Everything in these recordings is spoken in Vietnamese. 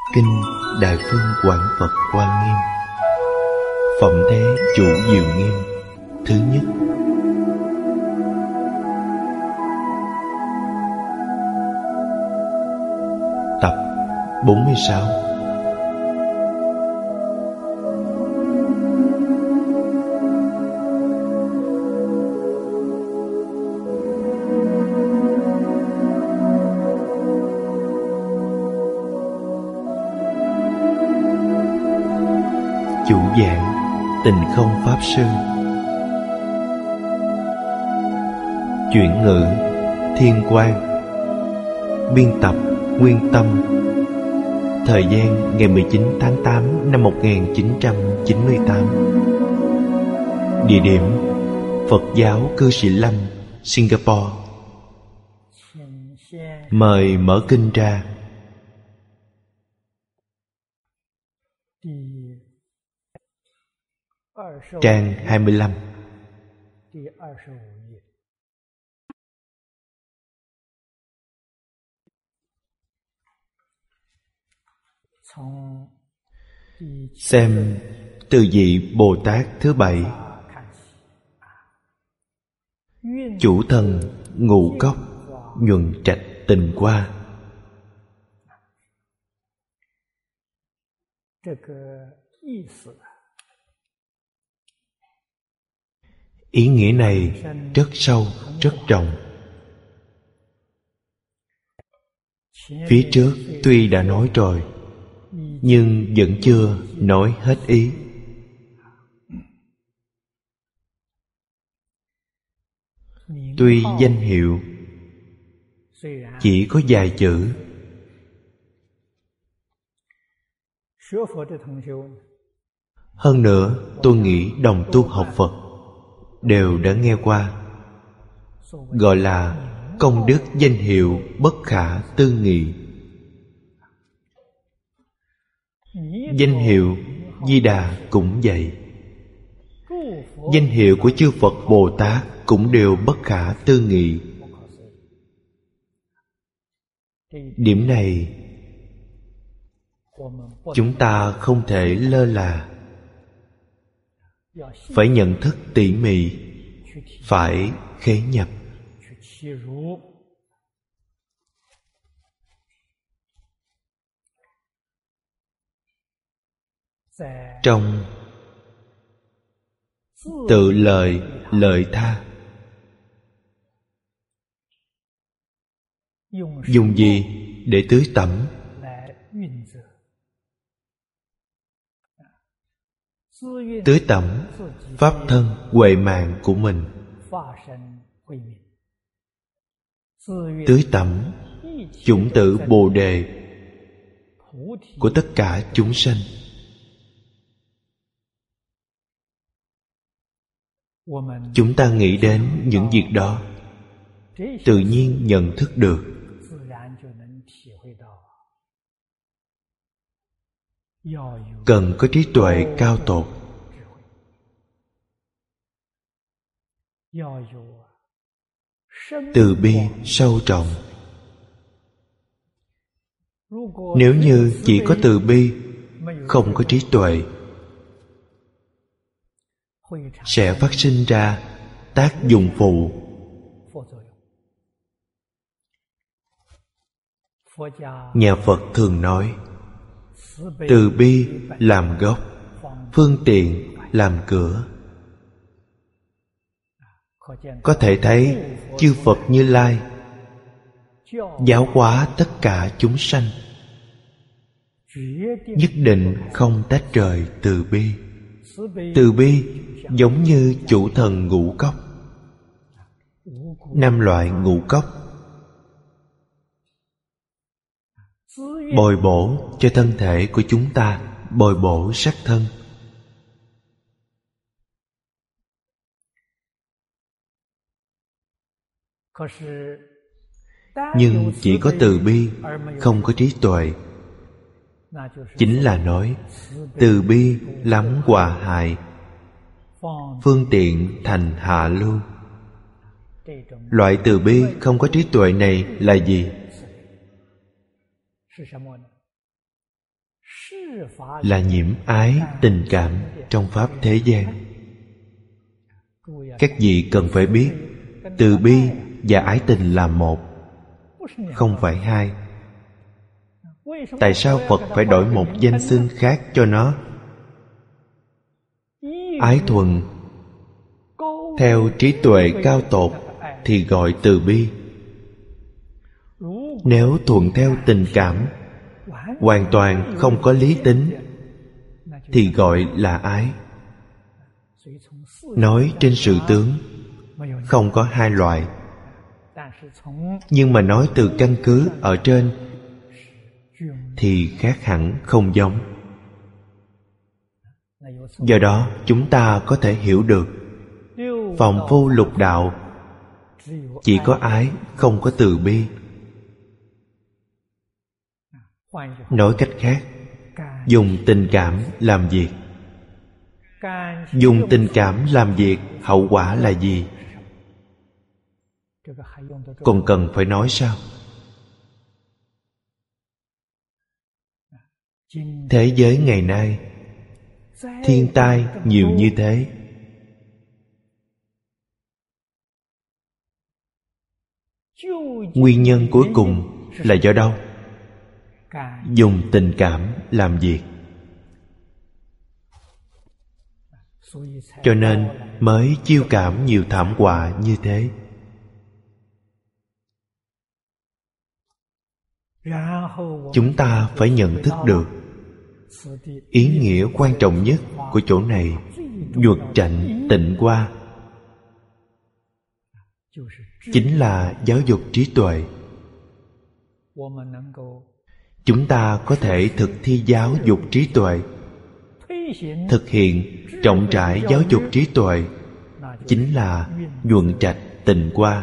Kinh Đại Phương Quảng Phật Quan Nghiêm, Phẩm Thế Chủ Diệu Nghiêm thứ nhất. Tập 46. Chủ giảng Tình Không Pháp Sư. Chuyển ngữ Thiên Quang. Biên tập Nguyên Tâm. Thời gian ngày 19 tháng 8 năm 1998. Địa điểm Phật giáo Cư Sĩ Lâm, Singapore. Mời mở kinh ra. Trang 25. Xem từ vị Bồ Tát thứ 7. Chủ thần Ngũ Cốc Nhuận Trạch Tình Qua. Ý nghĩa này rất sâu, rất rộng. Phía trước tuy đã nói rồi, nhưng vẫn chưa nói hết ý. Tuy danh hiệu chỉ có vài chữ, hơn nữa tôi nghĩ đồng tu học Phật đều đã nghe qua, gọi là công đức danh hiệu bất khả tư nghị. Danh hiệu Di Đà cũng vậy. Danh hiệu của chư Phật Bồ Tát cũng đều bất khả tư nghị. Điểm này chúng ta không thể lơ là, phải nhận thức tỉ mỉ, phải khế nhập. Trong tự lợi lợi tha, dùng gì để tưới tẩm? Tưới tẩm pháp thân huệ mạng của mình, tưới tẩm chủng tử Bồ Đề của tất cả chúng sanh. Chúng ta nghĩ đến những việc đó, tự nhiên nhận thức được. Cần có trí tuệ cao tột, từ bi sâu trọng. Nếu như chỉ có từ bi, không có trí tuệ, sẽ phát sinh ra tác dụng phụ. Nhà Phật thường nói từ bi làm gốc, phương tiện làm cửa. Có thể thấy chư Phật Như Lai giáo hóa tất cả chúng sanh, nhất định không tách rời từ bi. Từ bi giống như chủ thần ngũ cốc. 5 loại ngũ cốc bồi bổ cho thân thể của chúng ta, bồi bổ sắc thân. Nhưng chỉ có từ bi, không có trí tuệ, chính là nói từ bi lắm hòa hại, phương tiện thành hạ lưu. Loại từ bi không có trí tuệ này là gì? là nhiễm ái tình cảm trong pháp thế gian. Các vị cần phải biết, từ bi và ái tình là một, không phải hai. Tại sao Phật phải đổi một danh xưng khác cho nó? Ái thuần theo trí tuệ cao tột thì gọi từ bi. Nếu thuận theo tình cảm, hoàn toàn không có lý tính, thì gọi là ái. Nói trên sự tướng, không có hai loại. Nhưng mà nói từ căn cứ ở trên thì khác hẳn không giống. Do đó chúng ta có thể hiểu được phàm phu lục đạo chỉ có ái, không có từ bi. Nói cách khác, dùng tình cảm làm việc. Dùng tình cảm làm việc, hậu quả là gì? Còn cần phải nói sao? Thế giới ngày nay, thiên tai nhiều như thế, nguyên nhân cuối cùng là do đâu? Dùng tình cảm làm việc. Cho nên mới chiêu cảm nhiều thảm họa như thế. Chúng ta phải nhận thức được ý nghĩa quan trọng nhất của chỗ này, nhuật trạch tịnh hoa, chính là giáo dục trí tuệ. Chúng ta có thể thực thi giáo dục trí tuệ, thực hiện trọng trải giáo dục trí tuệ, chính là nhuận trạch tịnh hoa.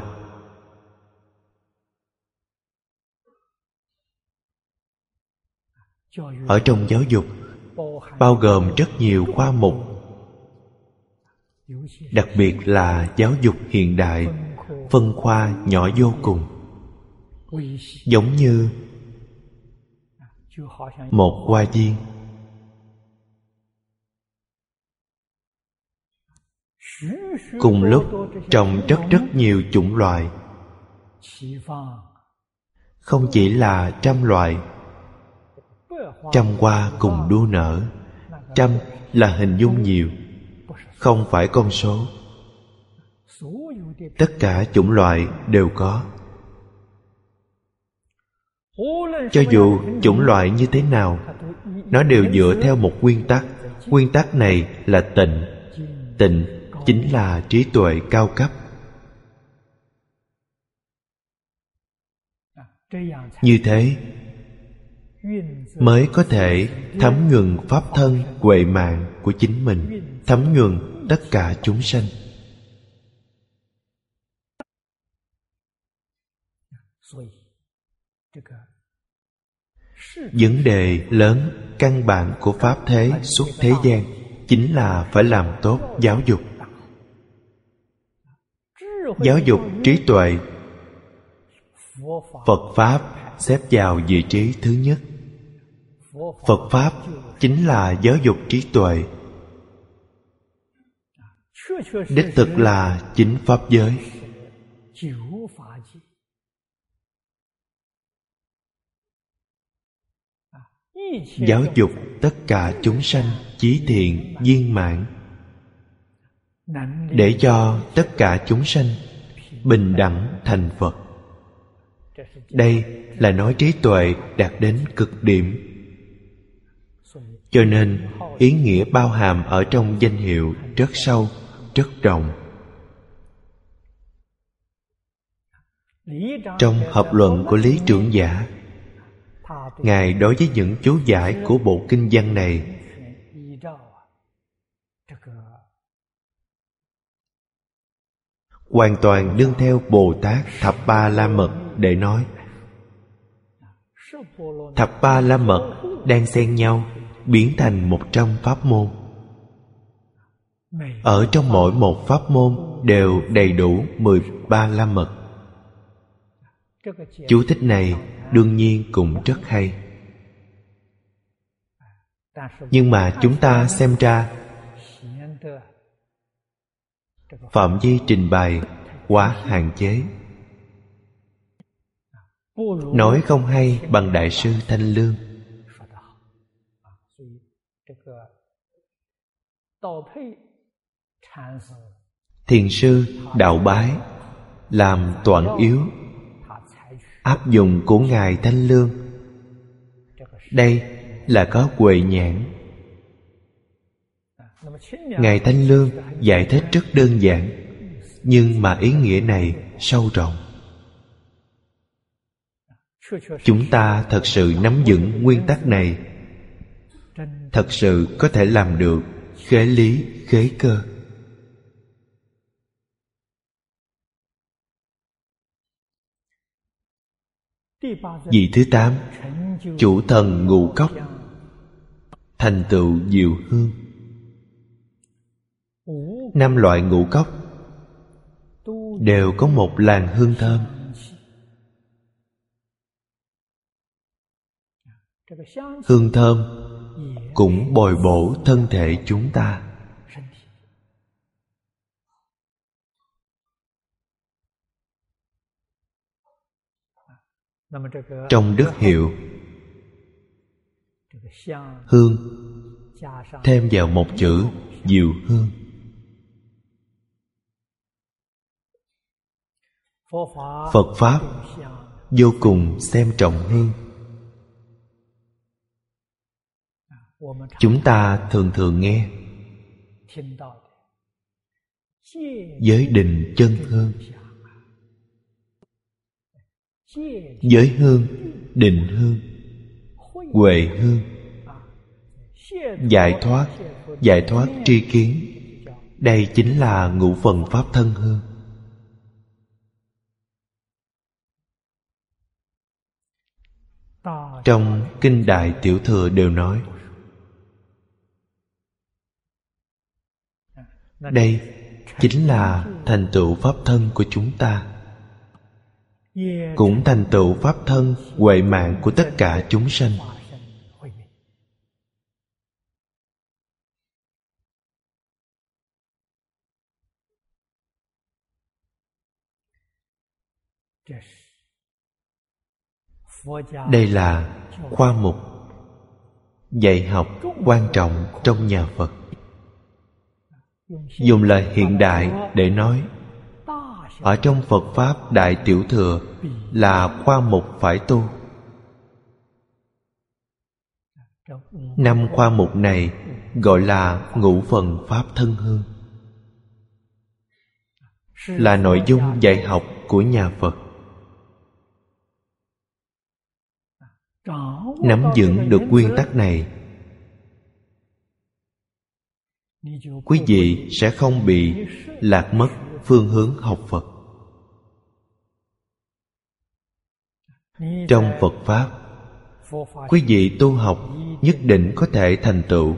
Ở trong giáo dục bao gồm rất nhiều khoa mục, đặc biệt là giáo dục hiện đại, phân khoa nhỏ vô cùng. Giống như một hoa viên, cùng lúc trồng rất nhiều chủng loại, không chỉ là trăm loại. Trăm hoa cùng đua nở. Trăm là hình dung nhiều, không phải con số. Tất cả chủng loại đều có. Cho dù chủng loại như thế nào, nó đều dựa theo một nguyên tắc. Nguyên tắc này là tịnh. Tịnh chính là trí tuệ cao cấp. Như thế mới có thể thấm nhuần pháp thân huệ mạng của chính mình, thấm nhuần tất cả chúng sanh. Vấn đề lớn căn bản của pháp thế suốt thế gian chính là phải làm tốt giáo dục. Giáo dục trí tuệ, Phật Pháp xếp vào vị trí thứ nhất. Phật Pháp chính là giáo dục trí tuệ, đích thực là chính pháp giới. Giáo dục tất cả chúng sanh chí thiện viên mãn, để cho tất cả chúng sanh bình đẳng thành Phật. Đây là nói trí tuệ đạt đến cực điểm. Cho nên ý nghĩa bao hàm ở trong danh hiệu rất sâu, rất rộng. Trong hợp luận của Lý Trưởng Giả, Ngài đối với những chú giải của bộ kinh văn này hoàn toàn đương theo Bồ Tát Thập Ba La Mật để nói. Thập Ba La Mật đang xen nhau biến thành 100 pháp môn. Ở trong mỗi một pháp môn đều đầy đủ 13 La Mật. Chú thích này đương nhiên cũng rất hay. Nhưng mà chúng ta xem ra phạm vi trình bày quá hạn chế. Nói không hay bằng Đại sư Thanh Lương. Thiền sư Đạo Bái làm toản yếu, áp dụng của Ngài Thanh Lương. Đây là có huệ nhãn. Ngài Thanh Lương giải thích rất đơn giản, nhưng mà ý nghĩa này sâu rộng. Chúng ta thật sự nắm vững nguyên tắc này, thật sự có thể làm được khế lý khế cơ. Vị thứ 8, chủ thần ngũ cốc, thành tựu diệu hương. 5 loại ngũ cốc đều có một làn hương thơm. Hương thơm cũng bồi bổ thân thể chúng ta. Trong đức hiệu, hương thêm vào một chữ diệu hương. Phật Pháp vô cùng xem trọng hương. Chúng ta thường thường nghe giới định chân hương. Giới hương, định hương, huệ hương, giải thoát tri kiến. Đây chính là ngũ phần pháp thân hương. Trong Kinh Đại Tiểu Thừa đều nói đây chính là thành tựu pháp thân của chúng ta, cũng thành tựu pháp thân huệ mạng của tất cả chúng sanh. Đây là khoa mục dạy học quan trọng trong nhà Phật. Dùng lời hiện đại để nói, ở trong Phật Pháp Đại Tiểu Thừa là khoa mục phải tu. 5 khoa mục này gọi là ngũ phần pháp thân hương, là nội dung dạy học của nhà Phật. Nắm vững được nguyên tắc này, quý vị sẽ không bị lạc mất phương hướng học Phật. Trong Phật Pháp, quý vị tu học nhất định có thể thành tựu.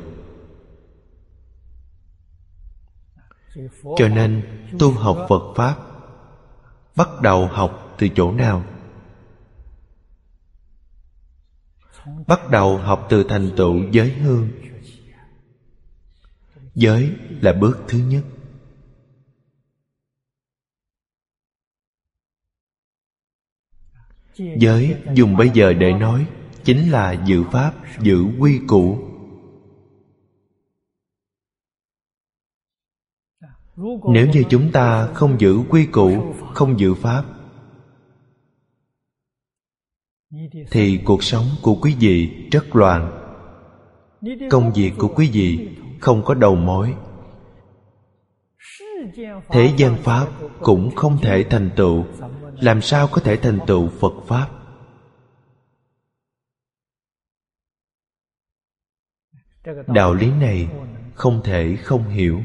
Cho nên tu học Phật Pháp bắt đầu học từ chỗ nào? Bắt đầu học từ thành tựu giới hương. Giới là bước thứ nhất. Giới dùng bây giờ để nói chính là giữ pháp, giữ quy củ. Nếu như chúng ta không giữ quy củ, không giữ pháp, thì cuộc sống của quý vị rất loạn. Công việc của quý vị không có đầu mối. Thế gian Pháp cũng không thể thành tựu. Làm sao có thể thành tựu Phật Pháp? Đạo lý này không thể không hiểu.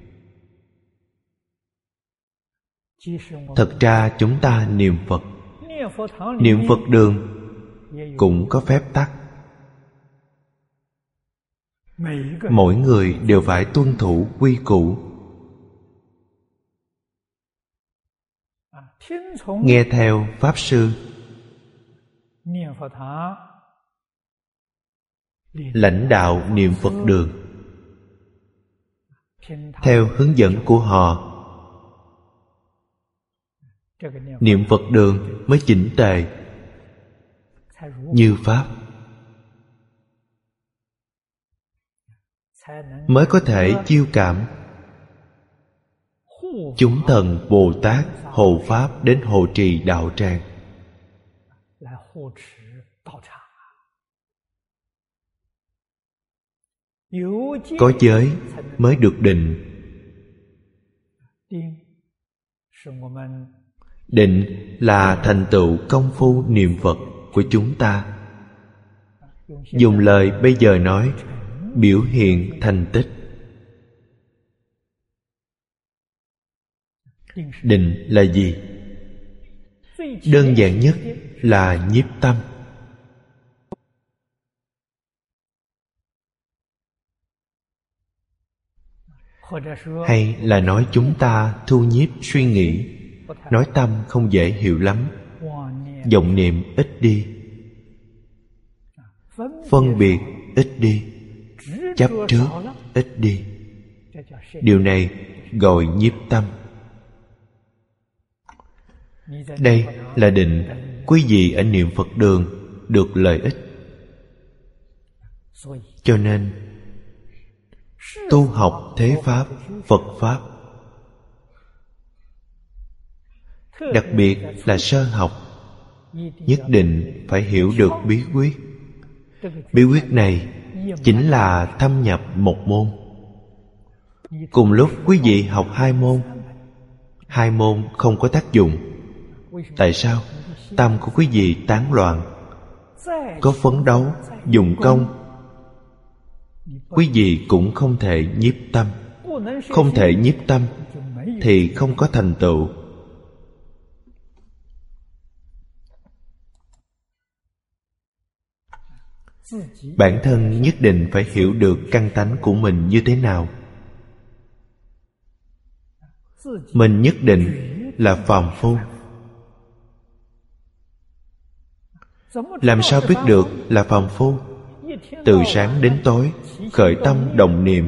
Thật ra chúng ta niệm Phật, niệm Phật đường cũng có phép tắc. Mỗi người đều phải tuân thủ quy củ. Nghe theo Pháp Sư, lãnh đạo niệm Phật đường. Theo hướng dẫn của họ, niệm Phật đường mới chỉnh tề, như Pháp, mới có thể chiêu cảm chúng thần Bồ Tát hộ Pháp đến hộ trì đạo tràng. Có giới mới được định. Định là thành tựu công phu niệm Phật của chúng ta. Dùng lời bây giờ nói, biểu hiện thành tích. Định là gì? Đơn giản nhất là nhiếp tâm. Hay là nói chúng ta thu nhiếp suy nghĩ. Nói tâm không dễ hiểu lắm. Vọng niệm ít đi, phân biệt ít đi, chấp trước ít đi. Điều này gọi nhiếp tâm. Đây là định quý vị ở niệm Phật đường được lợi ích. Cho nên tu học thế Pháp, Phật Pháp, đặc biệt là sơ học, nhất định phải hiểu được bí quyết. Bí quyết này chính là thâm nhập một môn. Cùng lúc quý vị học hai môn, hai môn không có tác dụng. Tại sao? Tâm của quý vị tán loạn. Có phấn đấu, dùng công, quý vị cũng không thể nhiếp tâm. Không thể nhiếp tâm thì không có thành tựu. Bản thân nhất định phải hiểu được căn tánh của mình như thế nào. Mình nhất định là phàm phu. Làm sao biết được là phàm phu? Từ sáng đến tối khởi tâm động niệm,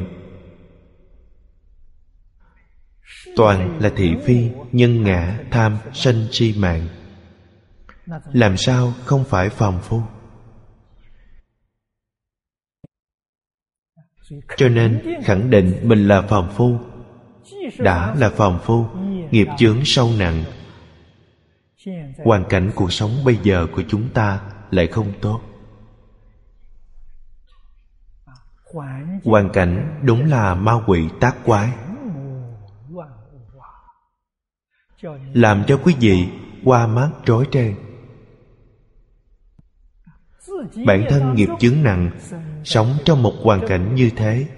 toàn là thị phi, nhân ngã, tham, sân, si mạng. Làm sao không phải phàm phu? Cho nên khẳng định mình là phàm phu. Đã là phàm phu, nghiệp chướng sâu nặng. Hoàn cảnh cuộc sống bây giờ của chúng ta lại không tốt. Hoàn cảnh đúng là ma quỷ tác quái, làm cho quý vị qua mắt rối ren. Bản thân nghiệp chướng nặng, sống trong một hoàn cảnh như thế,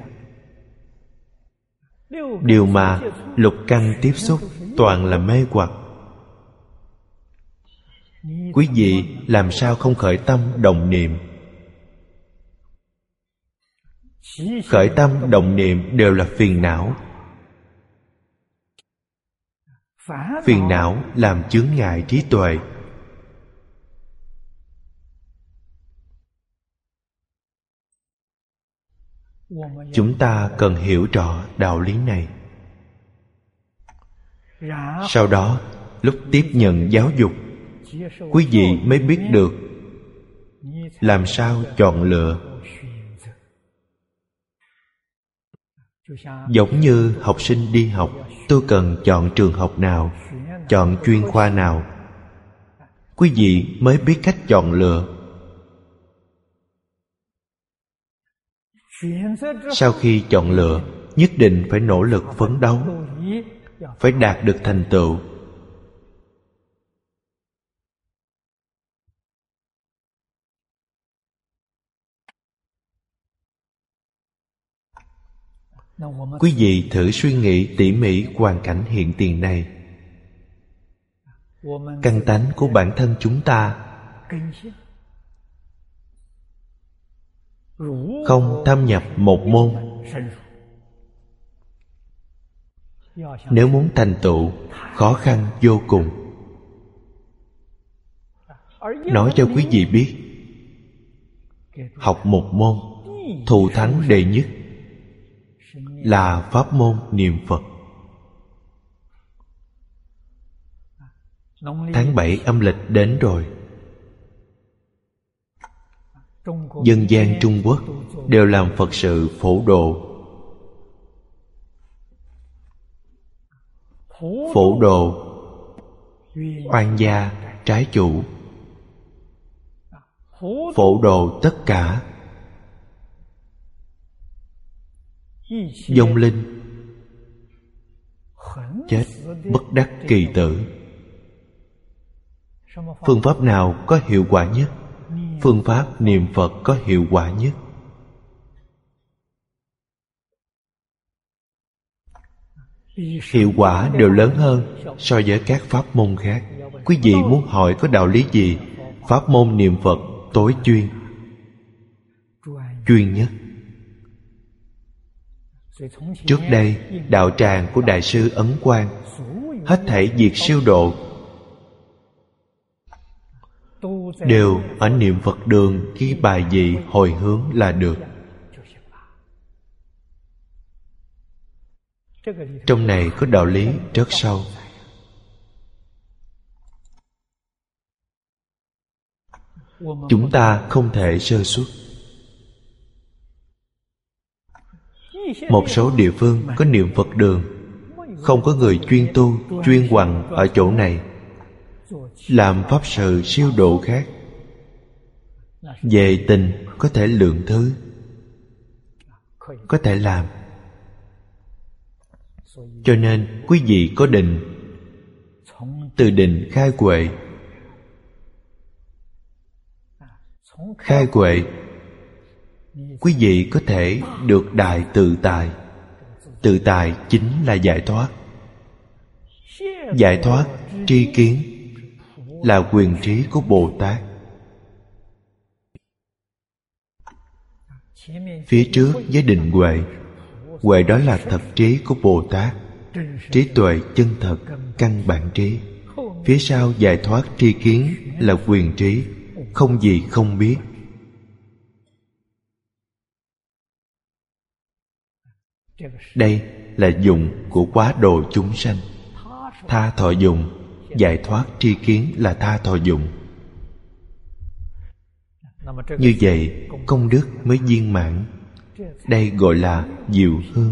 điều mà lục căn tiếp xúc toàn là mê hoặc. Quý vị làm sao không khởi tâm động niệm? Khởi tâm động niệm đều là phiền não. Phiền não làm chướng ngại trí tuệ. Chúng ta cần hiểu rõ đạo lý này. Sau đó, lúc tiếp nhận giáo dục, quý vị mới biết được làm sao chọn lựa. Giống như học sinh đi học, tôi cần chọn trường học nào, chọn chuyên khoa nào. Quý vị mới biết cách chọn lựa. Sau khi chọn lựa, nhất định phải nỗ lực phấn đấu, phải đạt được thành tựu. Quý vị thử suy nghĩ tỉ mỉ hoàn cảnh hiện tiền này. Căn tánh của bản thân chúng ta không thâm nhập một môn. Nếu muốn thành tựu, khó khăn vô cùng. Nói cho quý vị biết, học một môn thù thắng đệ nhất là pháp môn niệm Phật. Tháng 7 âm lịch đến rồi. Dân gian Trung Quốc đều làm Phật sự phổ độ. Phổ độ oan gia trái chủ, phổ độ tất cả vong linh chết bất đắc kỳ tử. Phương pháp nào có hiệu quả nhất? Phương pháp niệm Phật có hiệu quả nhất. Hiệu quả đều lớn hơn so với các pháp môn khác. Quý vị muốn hỏi có đạo lý gì? Pháp môn niệm Phật tối chuyên, chuyên nhất. Trước đây, đạo tràng của Đại sư Ấn Quang, hết thảy việc siêu độ đều ở niệm Phật đường ghi bài vị hồi hướng là được. Trong này có đạo lý rất sâu. Chúng ta không thể sơ suất. Một số địa phương có niệm Phật đường, không có người chuyên tu, chuyên hoằng ở chỗ này, làm pháp sự siêu độ khác. Về tình có thể lượng thứ, có thể làm. Cho nên quý vị có định, từ định khai huệ. Khai huệ, quý vị có thể được đại tự tại. Tự tại chính là giải thoát. Giải thoát tri kiến là quyền trí của Bồ Tát. Phía trước với định huệ, huệ đó là thật trí của Bồ Tát, trí tuệ chân thật, căn bản trí. Phía sau giải thoát tri kiến là quyền trí, không gì không biết. Đây là dụng của quá độ chúng sanh. Tha thọ dụng, giải thoát tri kiến là tha thọ dụng. Như vậy công đức mới viên mãn. Đây gọi là diệu hương.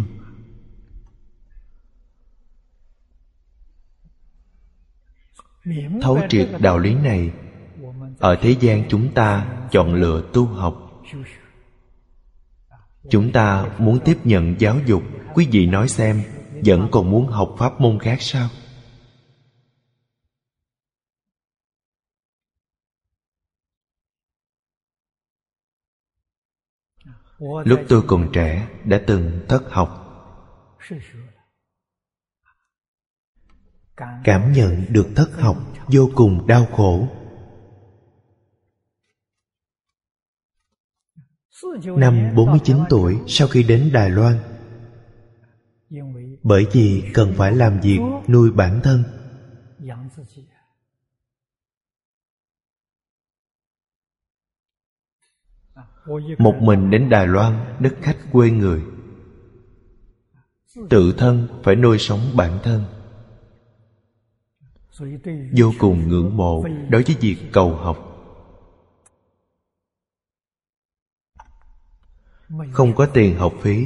Thấu triệt đạo lý này, ở thế gian chúng ta chọn lựa tu học. Chúng ta muốn tiếp nhận giáo dục, quý vị nói xem, vẫn còn muốn học pháp môn khác sao? Lúc tôi còn trẻ đã từng thất học. Cảm nhận được thất học vô cùng đau khổ. Năm 49 tuổi, sau khi đến Đài Loan, bởi vì cần phải làm việc nuôi bản thân, một mình đến Đài Loan, đất khách quê người, tự thân phải nuôi sống bản thân. Vô cùng ngưỡng mộ đối với việc cầu học. Không có tiền học phí,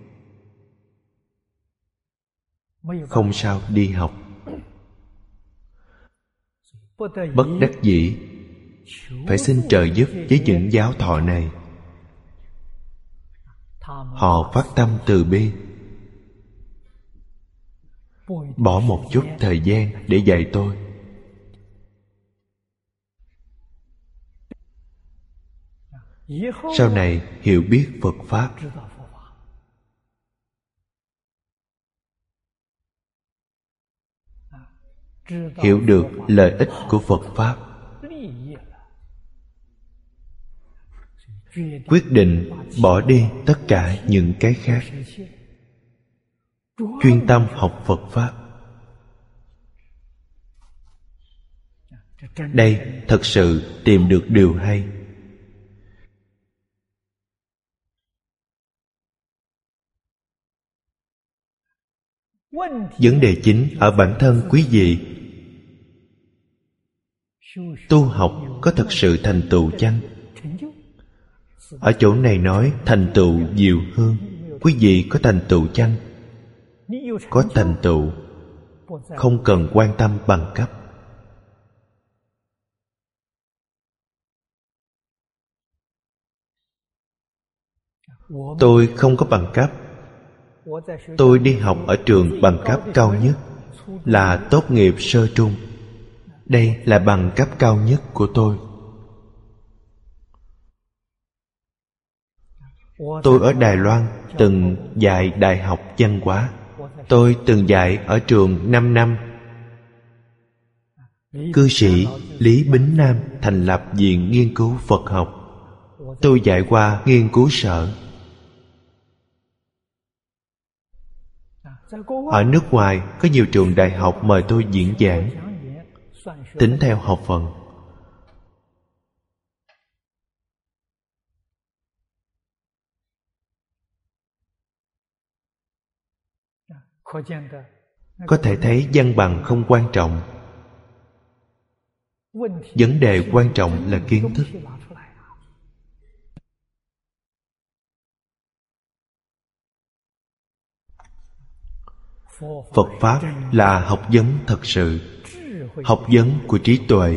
không sao đi học. Bất đắc dĩ phải xin trợ giúp với những giáo thọ này. Họ phát tâm từ bi, bỏ một chút thời gian để dạy tôi. Sau này hiểu biết Phật Pháp, hiểu được lợi ích của Phật Pháp, quyết định bỏ đi tất cả những cái khác, chuyên tâm học Phật Pháp. Đây thật sự tìm được điều hay. Vấn đề chính ở bản thân quý vị. Tu học có thật sự thành tựu chăng? Ở chỗ này nói thành tựu diệu hương. Quý vị có thành tựu chăng? Có thành tựu, không cần quan tâm bằng cấp. Tôi không có bằng cấp. Tôi đi học ở trường bằng cấp cao nhất là tốt nghiệp sơ trung. Đây là bằng cấp cao nhất của tôi. Tôi ở Đài Loan từng dạy đại học văn hóa. Tôi từng dạy ở trường 5 năm. Cư sĩ Lý Bính Nam thành lập Viện Nghiên cứu Phật học. Tôi dạy qua nghiên cứu sở. Ở nước ngoài có nhiều trường đại học mời tôi diễn giảng, tính theo học phần. Có thể thấy văn bằng không quan trọng. Vấn đề quan trọng là kiến thức. Phật Pháp là học vấn thật sự, học vấn của trí tuệ.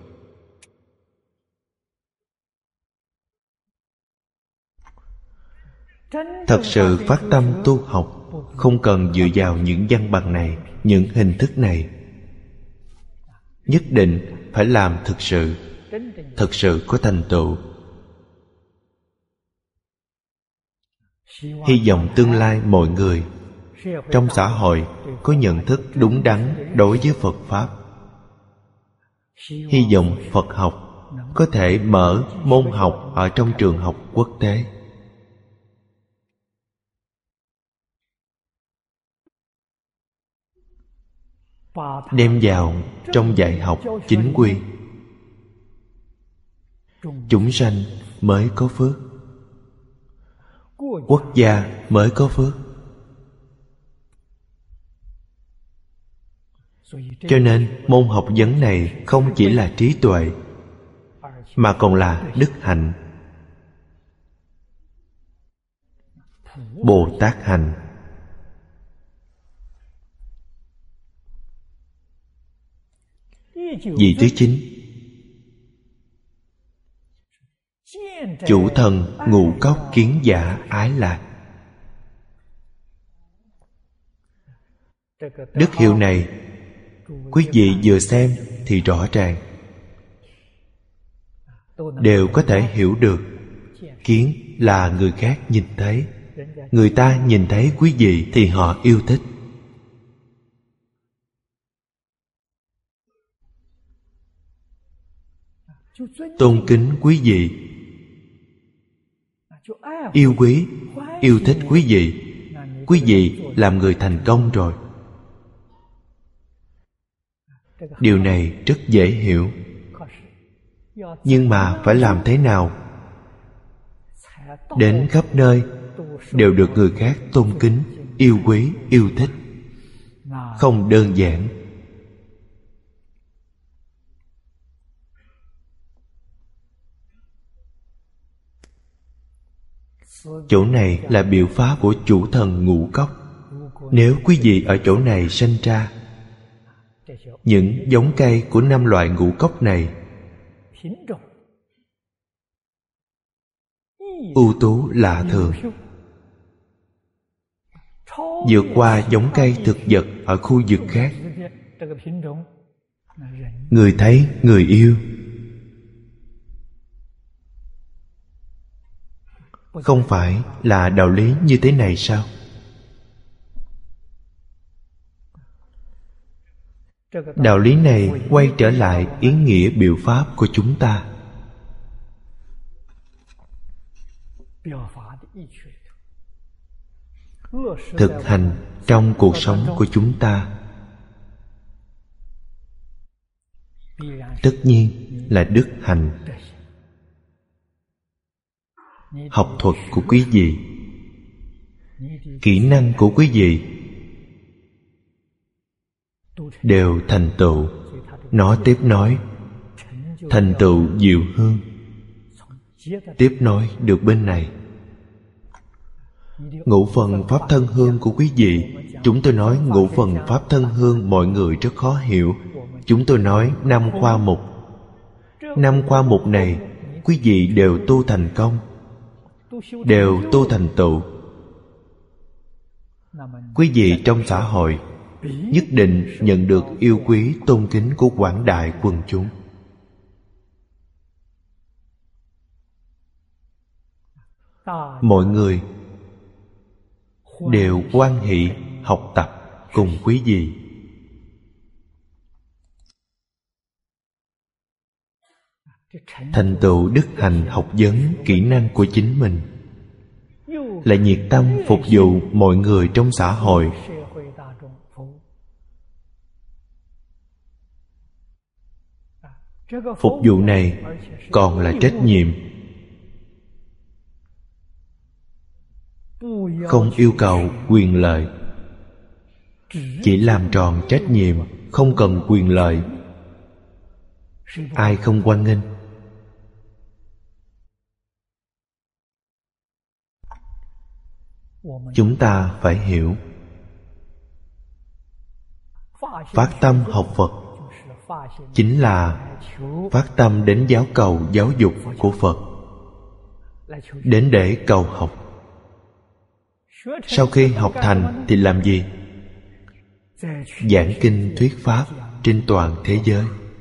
Thật sự phát tâm tu học, không cần dựa vào những văn bằng này, những hình thức này. Nhất định phải làm thực sự, thật sự có thành tựu. Hy vọng tương lai mọi người trong xã hội có nhận thức đúng đắn đối với Phật Pháp. Hy vọng Phật học có thể mở môn học ở trong trường học quốc tế. Đem vào trong dạy học chính quy. Chúng sanh mới có phước, quốc gia mới có phước. Cho nên môn học vấn này không chỉ là trí tuệ, mà còn là đức hạnh, Bồ Tát hạnh. Vị thứ 9, chủ thần ngũ cốc kiến giả ái lạc. Đức hiệu này quý vị vừa xem thì rõ ràng, đều có thể hiểu được. Kiến là người khác nhìn thấy. Người ta nhìn thấy quý vị thì họ yêu thích. Tôn kính quý vị, yêu quý, yêu thích quý vị. Quý vị làm người thành công rồi. Điều này rất dễ hiểu. Nhưng mà phải làm thế nào đến khắp nơi đều được người khác tôn kính, yêu quý, yêu thích? Không đơn giản. Chỗ này là biểu pháp của chủ thần ngũ cốc. Nếu quý vị ở chỗ này sanh ra, những giống cây của 5 loại ngũ cốc này ưu tú lạ thường, vượt qua giống cây thực vật ở khu vực khác. Người thấy, người yêu. Không phải là đạo lý như thế này sao? Đạo lý này quay trở lại ý nghĩa biểu pháp của chúng ta. Thực hành trong cuộc sống của chúng ta, tất nhiên là đức hạnh. Học thuật của quý vị, kỹ năng của quý vị đều thành tựu. Nó tiếp nói thành tựu diệu hương, tiếp nói được bên này. Ngũ phần pháp thân hương của quý vị, chúng tôi nói ngũ phần pháp thân hương mọi người rất khó hiểu. Chúng tôi nói 5 khoa mục. 5 khoa mục này quý vị đều tu thành công, đều tu thành tựu. Quý vị trong xã hội nhất định nhận được yêu quý tôn kính của quảng đại quần chúng. Mọi người đều hoan hỷ học tập cùng quý vị. Thành tựu đức hạnh học vấn kỹ năng của chính mình, là nhiệt tâm phục vụ mọi người trong xã hội. Phục vụ này còn là trách nhiệm, không yêu cầu quyền lợi, chỉ làm tròn trách nhiệm, không cần quyền lợi. Ai không hoan nghênh? Chúng ta phải hiểu, phát tâm học Phật chính là phát tâm đến giáo cầu giáo dục của Phật, đến để cầu học. Sau khi học thành thì làm gì? Giảng kinh thuyết pháp trên toàn thế giới,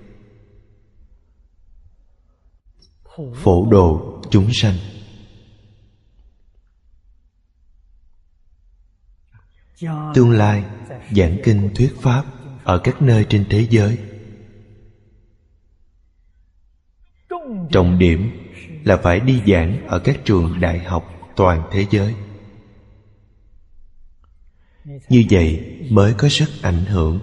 phổ độ chúng sanh. Tương lai giảng kinh thuyết pháp ở các nơi trên thế giới. Trọng điểm là phải đi giảng ở các trường đại học toàn thế giới. Như vậy mới có sức ảnh hưởng.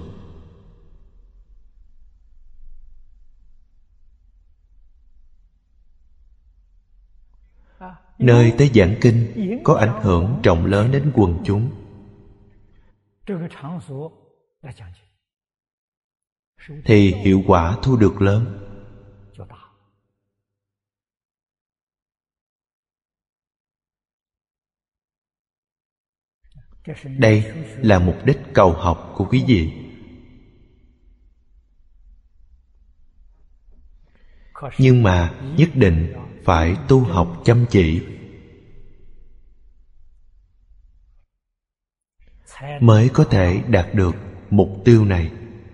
Nơi tới giảng kinh có ảnh hưởng rộng lớn đến quần chúng, thì hiệu quả thu được lớn. Đây là mục đích cầu học của quý vị. Nhưng mà nhất định phải tu học chăm chỉ, mới có thể đạt được mục tiêu này.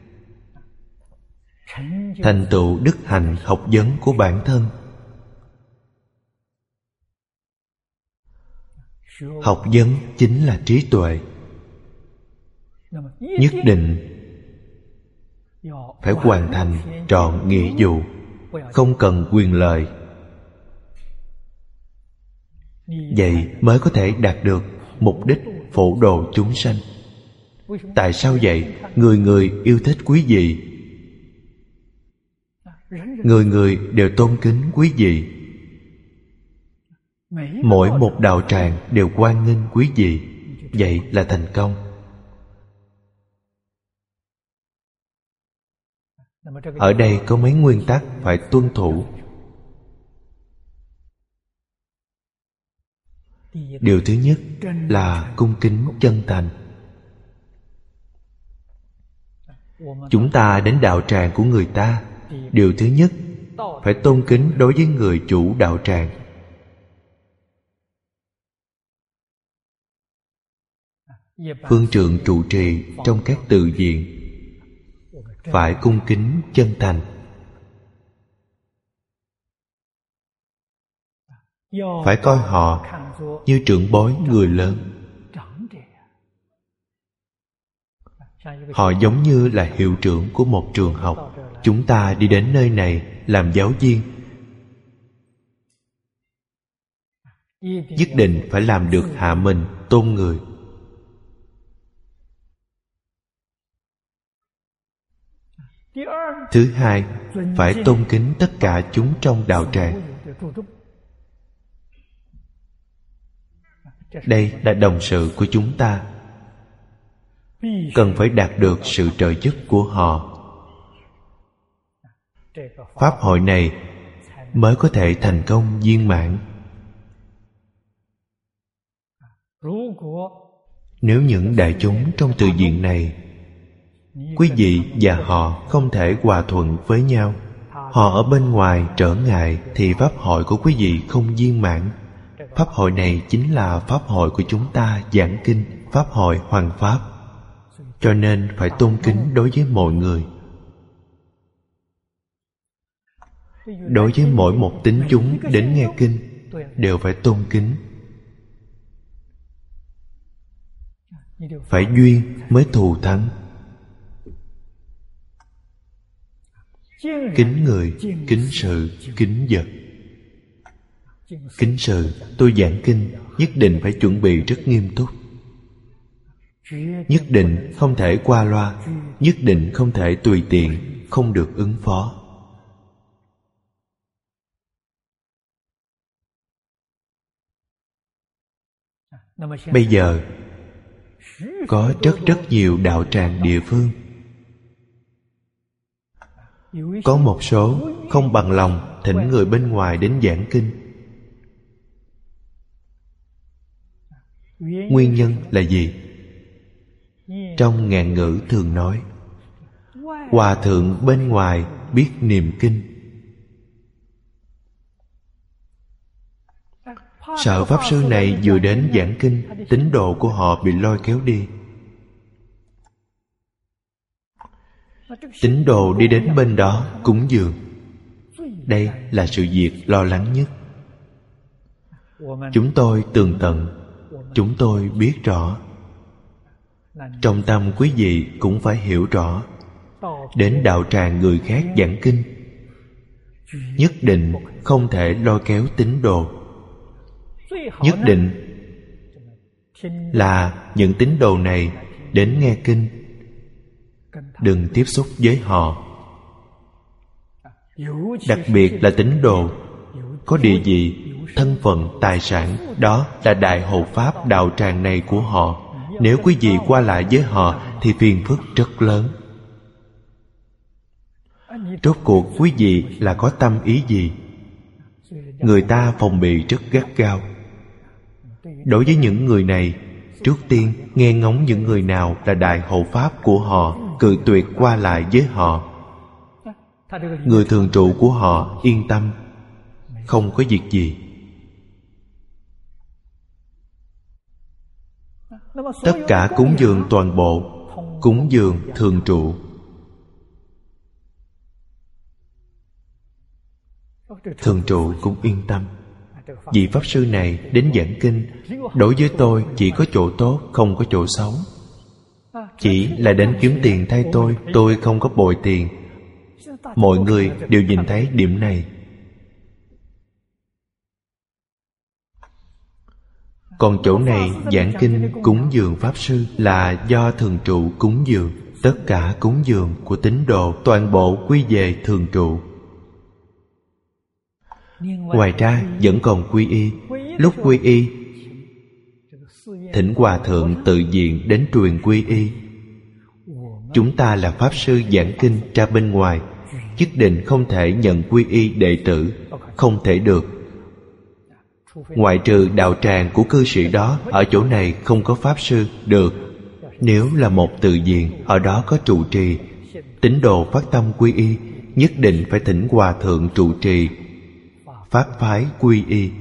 Thành tựu đức hạnh học vấn của bản thân. Học vấn chính là trí tuệ. Nhất định phải hoàn thành trọn nghĩa vụ, không cần quyền lợi. Vậy mới có thể đạt được mục đích phổ độ chúng sanh. Tại sao vậy? Người người yêu thích quý vị, người người đều tôn kính quý vị. Mỗi một đạo tràng đều hoan nghênh quý vị. Vậy là thành công. Ở đây có mấy nguyên tắc phải tuân thủ. Điều thứ nhất là cung kính chân thành. Chúng ta đến đạo tràng của người ta, điều thứ nhất phải tôn kính đối với người chủ đạo tràng. Phương trượng trụ trì trong các tự viện phải cung kính chân thành. Phải coi họ như trưởng bối người lớn. Họ giống như là hiệu trưởng của một trường học. Chúng ta đi đến nơi này làm giáo viên, nhất định phải làm được hạ mình tôn người. Thứ hai, phải tôn kính tất cả chúng trong đạo tràng. Đây là đồng sự của chúng ta. cần phải đạt được sự trợ giúp của họ. Pháp hội này mới có thể thành công viên mãn. Nếu những đại chúng trong từ viện này, quý vị và họ không thể hòa thuận với nhau, họ ở bên ngoài trở ngại, thì pháp hội của quý vị không viên mãn. Pháp hội này chính là pháp hội của chúng ta giảng kinh, pháp hội hoằng pháp. Cho nên phải tôn kính đối với mọi người. Đối với mỗi một tín chúng đến nghe kinh đều phải tôn kính. Phải duyên mới thù thắng. Kính người, kính sự, kính vật. Kính sự, tôi giảng kinh nhất định phải chuẩn bị rất nghiêm túc, nhất định không thể qua loa, nhất định không thể tùy tiện, không được ứng phó. Bây giờ có rất nhiều đạo tràng địa phương, có một số không bằng lòng thỉnh người bên ngoài đến giảng kinh. Nguyên nhân là gì? Trong ngạn ngữ thường nói, hòa thượng bên ngoài biết niệm kinh, sợ pháp sư này vừa đến giảng kinh, tín đồ của họ bị lôi kéo đi. Tín đồ đi đến bên đó cúng dường. Đây là sự việc lo lắng nhất. Chúng tôi tường tận, chúng tôi biết rõ. Trong tâm quý vị cũng phải hiểu rõ. Đến đạo tràng người khác giảng kinh, nhất định không thể lôi kéo tín đồ. Nhất định là những tín đồ này đến nghe kinh, đừng tiếp xúc với họ. Đặc biệt là tín đồ có địa vị, thân phận, tài sản, đó là đại hộ pháp đạo tràng này của họ. Nếu quý vị qua lại với họ thì phiền phức rất lớn. Rốt cuộc quý vị là có tâm ý gì? Người ta phòng bị rất gắt gao. Đối với những người này, trước tiên nghe ngóng những người nào là đại hộ pháp của họ, cự tuyệt qua lại với họ. Người thường trụ của họ yên tâm, không có việc gì. Tất cả cúng dường toàn bộ, cúng dường thường trụ. Thường trụ cũng yên tâm. Vị pháp sư này đến giảng kinh, đối với tôi chỉ có chỗ tốt, không có chỗ xấu. Chỉ là đến kiếm tiền thay tôi không có bồi tiền. Mọi người đều nhìn thấy điểm này. Còn chỗ này giảng kinh cúng dường pháp sư là do thường trụ cúng dường. Tất cả cúng dường của tín đồ toàn bộ quy về thường trụ. Ngoài ra vẫn còn quy y. Lúc quy y, thỉnh hòa thượng tự viện đến truyền quy y. Chúng ta là pháp sư giảng kinh ra bên ngoài, nhất định không thể nhận quy y đệ tử, không thể được. Ngoại trừ đạo tràng của cư sĩ đó, ở chỗ này không có pháp sư, được. Nếu là một tự viện, ở đó có trụ trì, tín đồ phát tâm quy y, nhất định phải thỉnh hòa thượng trụ trì pháp phái quy y.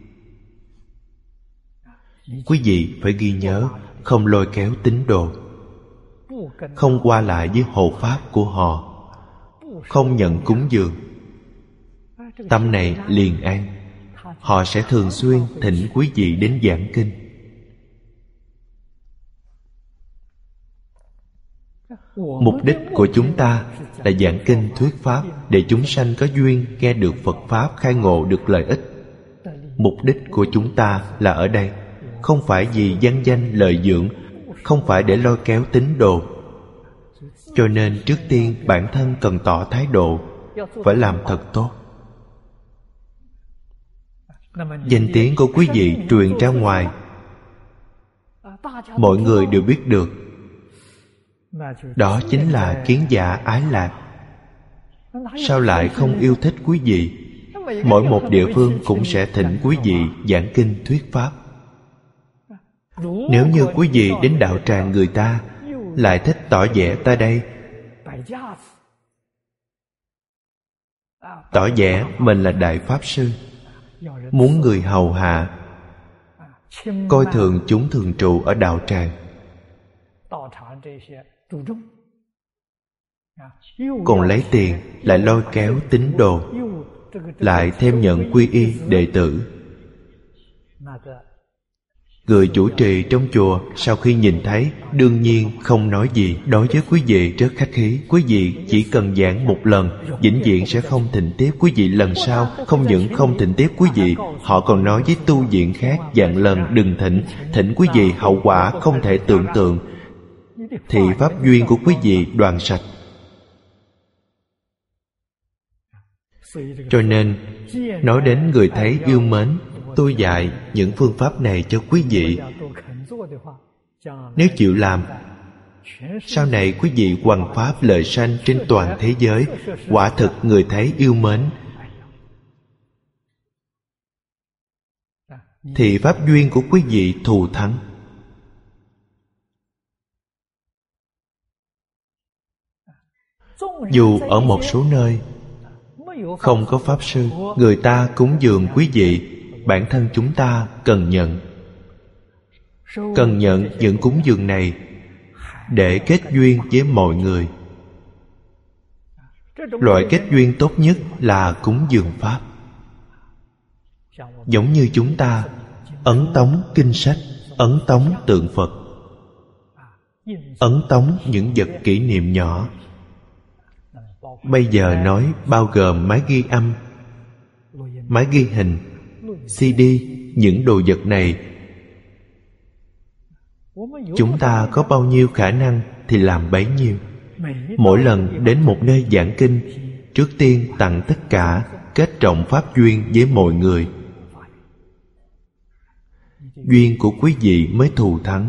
Quý vị phải ghi nhớ, không lôi kéo tín đồ, không qua lại với hộ pháp của họ, không nhận cúng dường. Tâm này liền an. Họ sẽ thường xuyên thỉnh quý vị đến giảng kinh. Mục đích của chúng ta là giảng kinh thuyết pháp, để chúng sanh có duyên nghe được Phật pháp, khai ngộ được lợi ích. Mục đích của chúng ta là ở đây, không phải vì văn danh lợi dưỡng, không phải để lôi kéo tín đồ. Cho nên trước tiên bản thân cần tỏ thái độ, phải làm thật tốt. Danh tiếng của quý vị truyền ra ngoài, mọi người đều biết được. Đó chính là kiến giả ái lạc. Sao lại không yêu thích quý vị? Mỗi một địa phương cũng sẽ thỉnh quý vị giảng kinh thuyết pháp. Nếu như quý vị đến đạo tràng người ta lại thích tỏ vẻ ta đây, tỏ vẻ mình là đại pháp sư, muốn người hầu hạ, coi thường chúng thường trụ ở đạo tràng, còn lấy tiền lại lôi kéo tín đồ, lại thêm nhận quy y đệ tử. Người chủ trì trong chùa sau khi nhìn thấy đương nhiên không nói gì, đối với quý vị rất khách khí. Quý vị chỉ cần giảng một lần, vĩnh viễn sẽ không thỉnh tiếp quý vị lần sau. Không những không thỉnh tiếp quý vị, họ còn nói với tu viện khác vạn lần đừng thỉnh, thỉnh quý vị hậu quả không thể tưởng tượng, thì pháp duyên của quý vị đoạn sạch. Cho nên nói đến người thấy yêu mến, tôi dạy những phương pháp này cho quý vị. Nếu chịu làm, sau này quý vị hoằng pháp lợi sanh trên toàn thế giới, quả thực người thấy yêu mến, thì pháp duyên của quý vị thù thắng. Dù ở một số nơi không có pháp sư, người ta cúng dường quý vị, bản thân chúng ta cần nhận. Cần nhận những cúng dường này để kết duyên với mọi người. Loại kết duyên tốt nhất là cúng dường pháp. Giống như chúng ta ấn tống kinh sách, ấn tống tượng Phật, ấn tống những vật kỷ niệm nhỏ. Bây giờ nói bao gồm máy ghi âm, máy ghi hình, CD, những đồ vật này. Chúng ta có bao nhiêu khả năng thì làm bấy nhiêu. Mỗi lần đến một nơi giảng kinh, trước tiên tặng tất cả, kết trọng pháp duyên với mọi người. Duyên của quý vị mới thù thắng.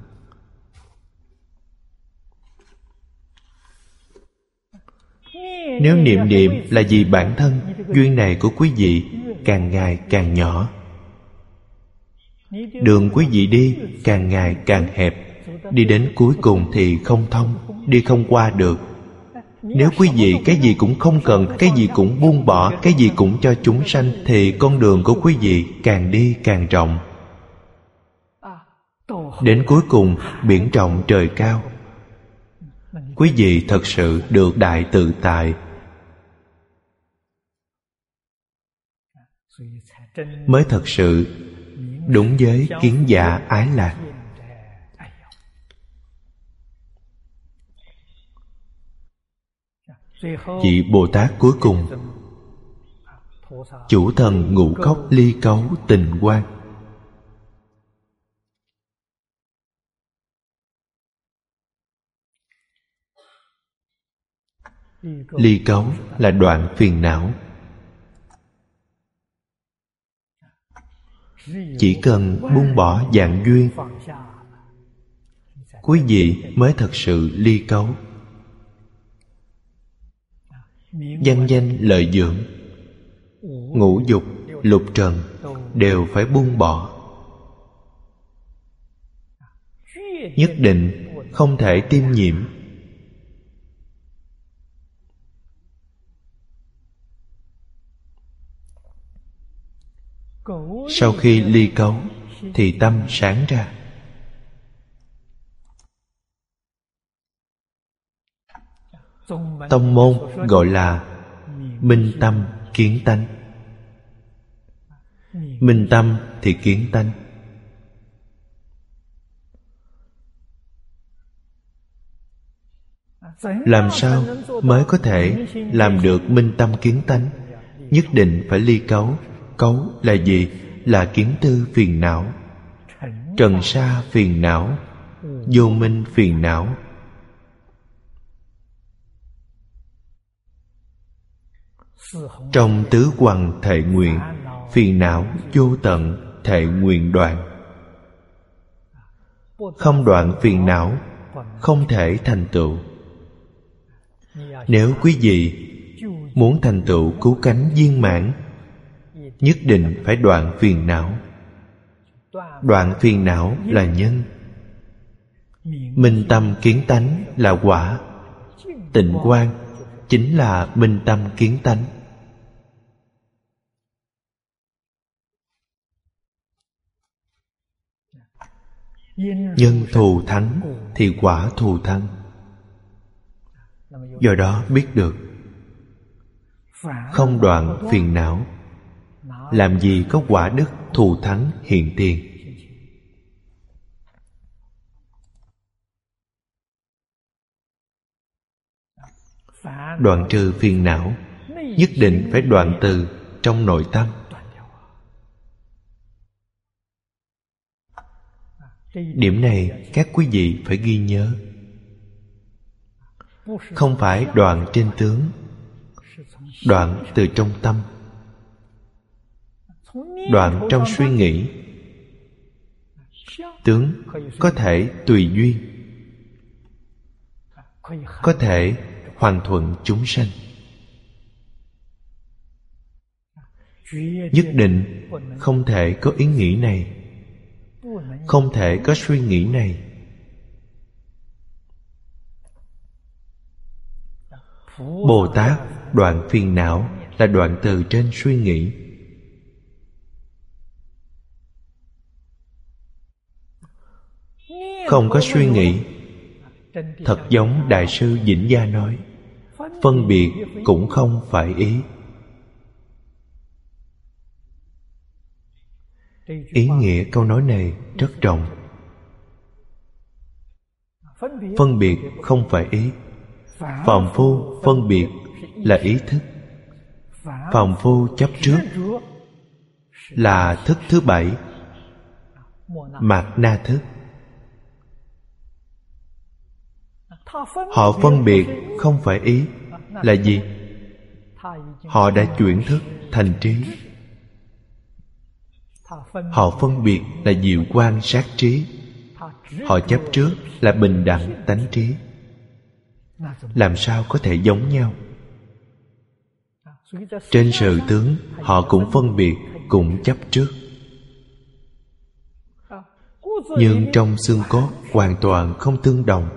Nếu niệm niệm là vì bản thân, duyên này của quý vị càng ngày càng nhỏ. Đường quý vị đi càng ngày càng hẹp, đi đến cuối cùng thì không thông, đi không qua được. Nếu quý vị cái gì cũng không cần, cái gì cũng buông bỏ, cái gì cũng cho chúng sanh, thì con đường của quý vị càng đi càng rộng. Đến cuối cùng biển rộng trời cao, quý vị thật sự được đại tự tại, mới thật sự đúng với kiến giả ái lạc. Vị Bồ Tát cuối cùng, chủ thần ngũ cốc ly cấu tình quan. Ly cấu là đoạn phiền não. Chỉ cần buông bỏ dạng duyên, quý vị mới thật sự ly cấu. Danh danh lợi dưỡng, ngũ dục, lục trần đều phải buông bỏ. Nhất định không thể tiêm nhiễm. Sau khi ly cấu thì tâm sáng ra. Tông môn gọi là minh tâm kiến tánh. Minh tâm thì kiến tánh. Làm sao mới có thể làm được minh tâm kiến tánh? Nhất định phải ly cấu. Cấu là gì? Là kiến tư phiền não, trần sa phiền não, vô minh phiền não. Trong tứ hoằng thệ nguyện, phiền não vô tận thệ nguyện đoạn. Không đoạn phiền não không thể thành tựu. Nếu quý vị muốn thành tựu cứu cánh viên mãn, nhất định phải đoạn phiền não. Đoạn phiền não là nhân, minh tâm kiến tánh là quả. Tịnh quang chính là minh tâm kiến tánh. Nhân thù thắng thì quả thù thắng. Do đó biết được, không đoạn phiền não, làm gì có quả đức thù thắng hiện tiền. Đoạn trừ phiền não, nhất định phải đoạn từ trong nội tâm. Điểm này các quý vị phải ghi nhớ. Không phải đoạn trên tướng, đoạn từ trong tâm. Đoạn trong suy nghĩ. Tướng có thể tùy duyên, có thể hoàn thuận chúng sanh. Nhất định không thể có ý nghĩ này, không thể có suy nghĩ này. Bồ Tát đoạn phiền não là đoạn từ trên suy nghĩ. Không có suy nghĩ, thật giống Đại sư Vĩnh Gia nói, phân biệt cũng không phải ý. Ý nghĩa câu nói này rất rộng. Phân biệt không phải ý. Phàm phu phân biệt là ý thức. Phàm phu chấp trước là thức thứ bảy, mạt na thức. Họ phân biệt không phải ý là gì? Họ đã chuyển thức thành trí. Họ phân biệt là diệu quan sát trí. Họ chấp trước là bình đẳng tánh trí. Làm sao có thể giống nhau? Trên sự tướng họ cũng phân biệt, cũng chấp trước. Nhưng trong xương cốt hoàn toàn không tương đồng.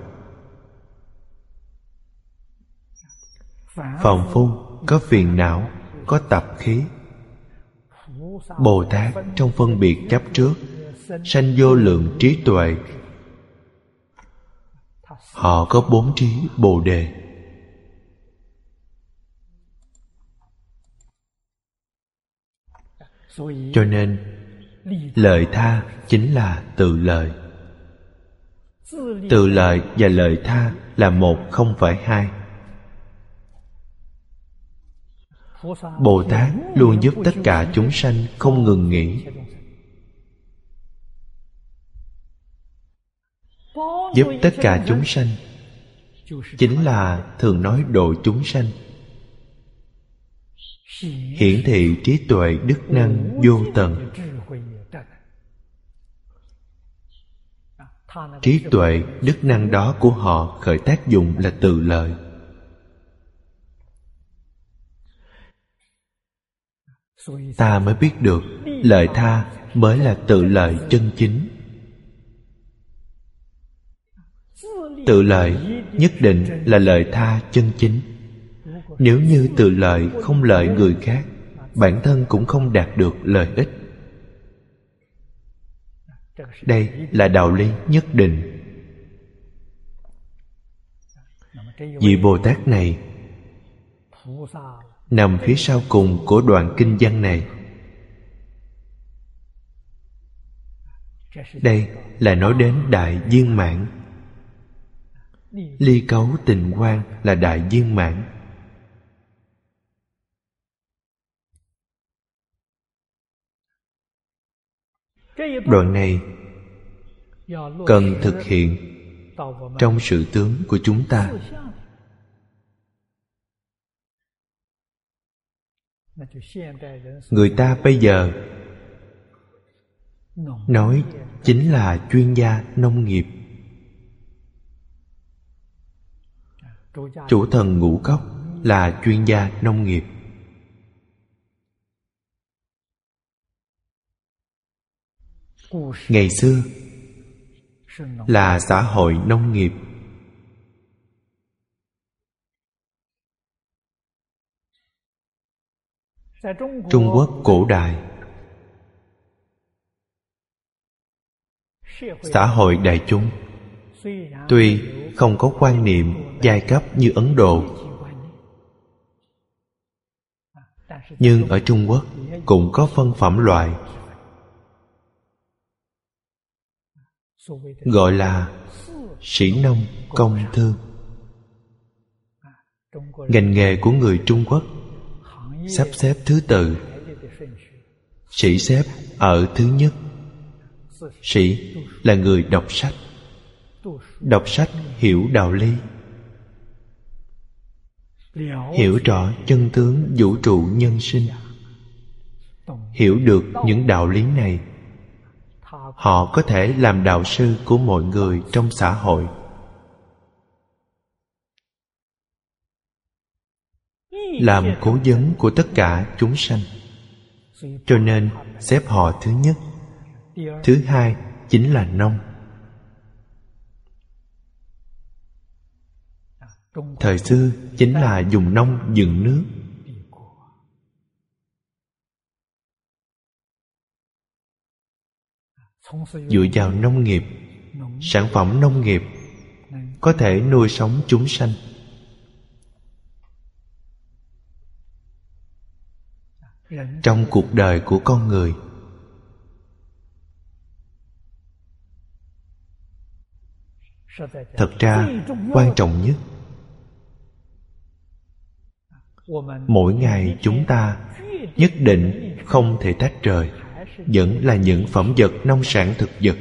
Phàm phu có phiền não, có tập khí. Bồ Tát trong phân biệt chấp trước sanh vô lượng trí tuệ. Họ có 4 trí Bồ Đề. Cho nên lợi tha chính là tự lợi. Tự lợi và lợi tha là một, không phải hai. Bồ Tát luôn giúp tất cả chúng sanh không ngừng nghỉ. Giúp tất cả chúng sanh chính là thường nói độ chúng sanh. Hiển thị trí tuệ đức năng vô tận. Trí tuệ đức năng đó của họ khởi tác dụng là tự lợi. Ta mới biết được lợi tha mới là tự lợi chân chính. Tự lợi nhất định là lợi tha chân chính. Nếu như tự lợi không lợi người khác, bản thân cũng không đạt được lợi ích. Đây là đạo lý nhất định. Vị Bồ Tát này nằm phía sau cùng của đoạn kinh văn này. Đây là nói đến đại viên mãn. Ly cấu tịnh quang là đại viên mãn. Đoạn này cần thực hiện trong sự tướng của chúng ta. Người ta bây giờ nói chính là chuyên gia nông nghiệp. Chủ thần Ngũ Cốc là chuyên gia nông nghiệp. Ngày xưa là xã hội nông nghiệp. Trung Quốc cổ đại, xã hội đại chúng tuy không có quan niệm giai cấp như Ấn Độ, nhưng ở Trung Quốc cũng có phân phẩm loại, gọi là sĩ nông công thương. Ngành nghề của người Trung Quốc sắp xếp thứ tự. Sĩ xếp ở thứ nhất. Sĩ là người đọc sách. Đọc sách hiểu đạo lý, hiểu rõ chân tướng vũ trụ nhân sinh. Hiểu được những đạo lý này, họ có thể làm đạo sư của mọi người trong xã hội. Làm cố vấn của tất cả chúng sanh. Cho nên xếp họ thứ nhất. Thứ hai chính là nông. Thời xưa chính là dùng nông dựng nước. Dựa vào nông nghiệp, sản phẩm nông nghiệp có thể nuôi sống chúng sanh. Trong cuộc đời của con người, thật ra quan trọng nhất, mỗi ngày chúng ta nhất định không thể tách rời, vẫn là những phẩm vật nông sản thực vật.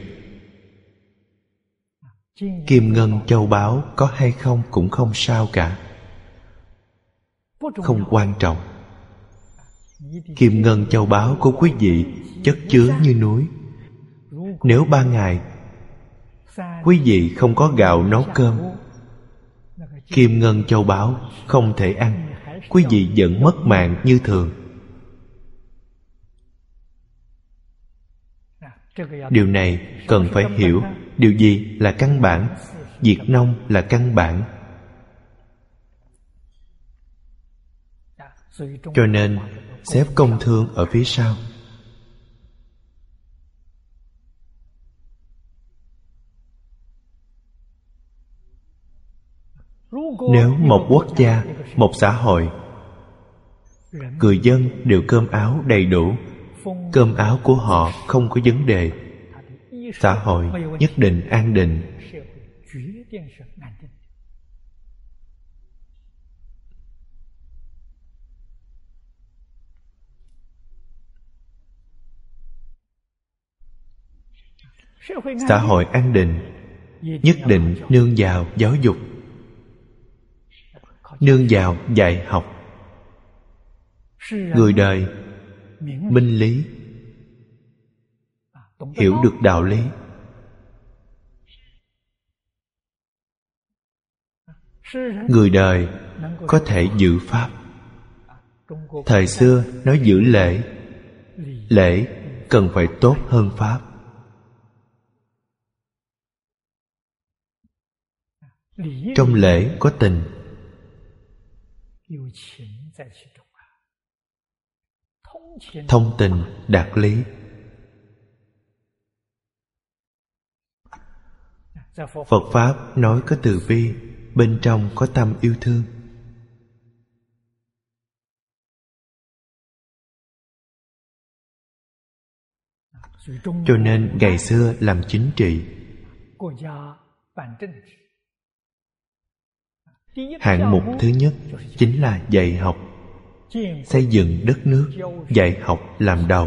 Kim ngân châu báu có hay không cũng không sao cả, không quan trọng. Kim ngân châu báu của quý vị chất chứa như núi. Nếu 3 ngày quý vị không có gạo nấu cơm, kim ngân châu báu không thể ăn, quý vị vẫn mất mạng như thường. Điều này cần phải hiểu. Điều gì là căn bản? Diệt nông là căn bản. Cho nên xếp công thương ở phía sau. Nếu một quốc gia, một xã hội, người dân đều cơm áo đầy đủ, cơm áo của họ không có vấn đề, xã hội nhất định an định. Xã hội an định nhất định nương vào giáo dục, nương vào dạy học. Người đời minh lý, hiểu được đạo lý, người đời có thể giữ pháp. Thời xưa nói giữ lễ, lễ cần phải tốt hơn pháp. Trong lễ có tình, thông tình đạt lý. Phật Pháp nói có từ bi, bên trong có tâm yêu thương. Cho nên ngày xưa làm chính trị, hạng mục thứ nhất chính là dạy học, xây dựng đất nước, dạy học làm đầu.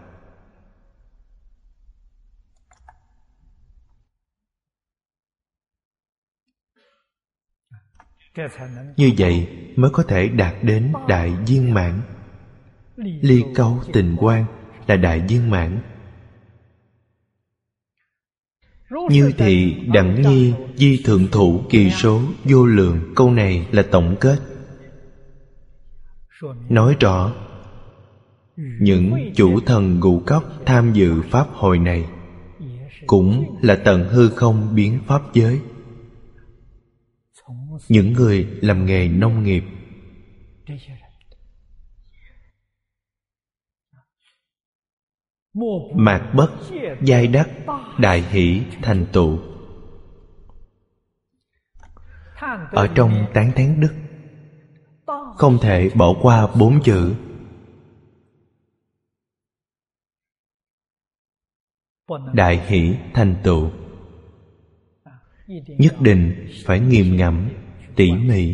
Như vậy mới có thể đạt đến đại viên mãn. Ly câu tình quan là đại viên mãn. Như thị đẳng nhi di thượng thủ kỳ số vô lượng. Câu này là tổng kết, nói rõ những chủ thần ngũ cốc tham dự pháp hội này cũng là tận hư không biến pháp giới. Những người làm nghề nông nghiệp, mạt bất giai đắc đại hỷ thành tựu. Ở trong tán thán đức không thể bỏ qua 4 chữ đại hỷ thành tựu. Nhất định phải nghiền ngẫm tỉ mỉ.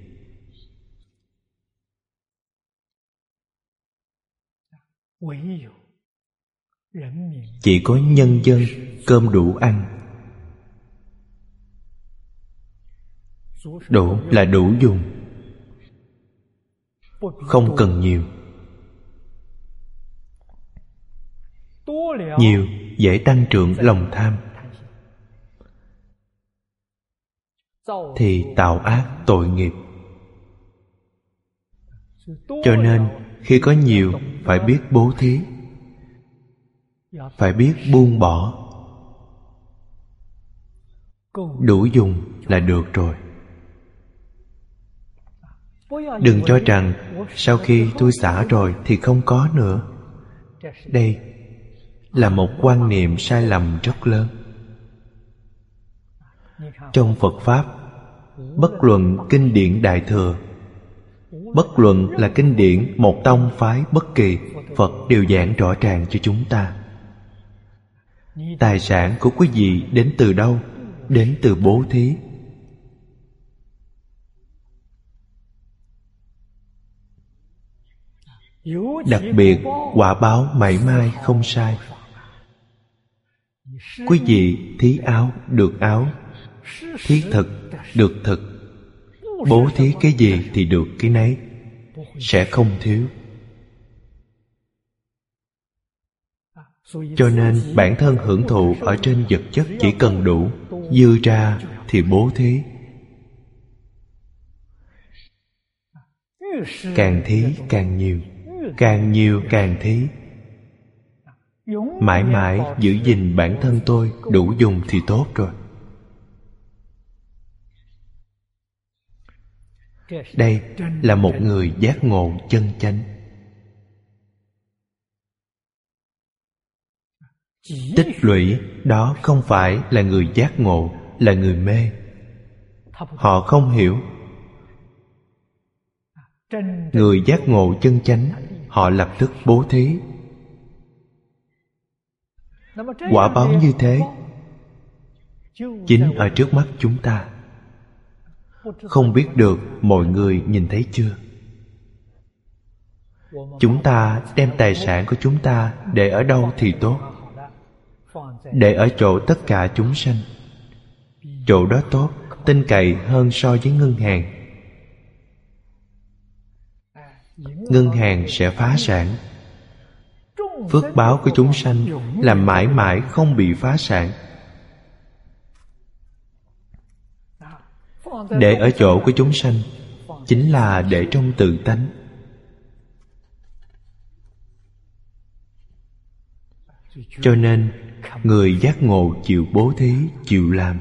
Chỉ có nhân dân cơm đủ ăn, đủ là đủ dùng, không cần nhiều. Nhiều dễ tăng trưởng lòng tham, thì tạo ác tội nghiệp. Cho nên khi có nhiều phải biết bố thí, phải biết buông bỏ. Đủ dùng là được rồi. Đừng cho rằng sau khi tôi xả rồi thì không có nữa. Đây là một quan niệm sai lầm rất lớn. Trong Phật Pháp, bất luận kinh điển Đại Thừa, bất luận là kinh điển một tông phái bất kỳ, Phật đều giảng rõ ràng cho chúng ta. Tài sản của quý vị đến từ đâu? Đến từ bố thí. Đặc biệt quả báo mảy may không sai. Quý vị thí áo được áo, thí thực được thực, bố thí cái gì thì được cái nấy, sẽ không thiếu. Cho nên bản thân hưởng thụ ở trên vật chất chỉ cần đủ, dư ra thì bố thí. Càng thí càng nhiều, càng nhiều càng thí. Mãi mãi giữ gìn bản thân tôi đủ dùng thì tốt rồi. Đây là một người giác ngộ chân chánh. Tích lũy đó không phải là người giác ngộ, là người mê. Họ không hiểu. Người giác ngộ chân chánh, họ lập tức bố thí. Quả báo như thế chính ở trước mắt chúng ta. Không biết được mọi người nhìn thấy chưa? Chúng ta đem tài sản của chúng ta để ở đâu thì tốt? Để ở chỗ tất cả chúng sanh. Chỗ đó tốt, tin cậy hơn so với ngân hàng. Ngân hàng sẽ phá sản. Phước báo của chúng sanh là mãi mãi không bị phá sản. Để ở chỗ của chúng sanh chính là để trong tự tánh. Cho nên người giác ngộ chịu bố thí, chịu làm.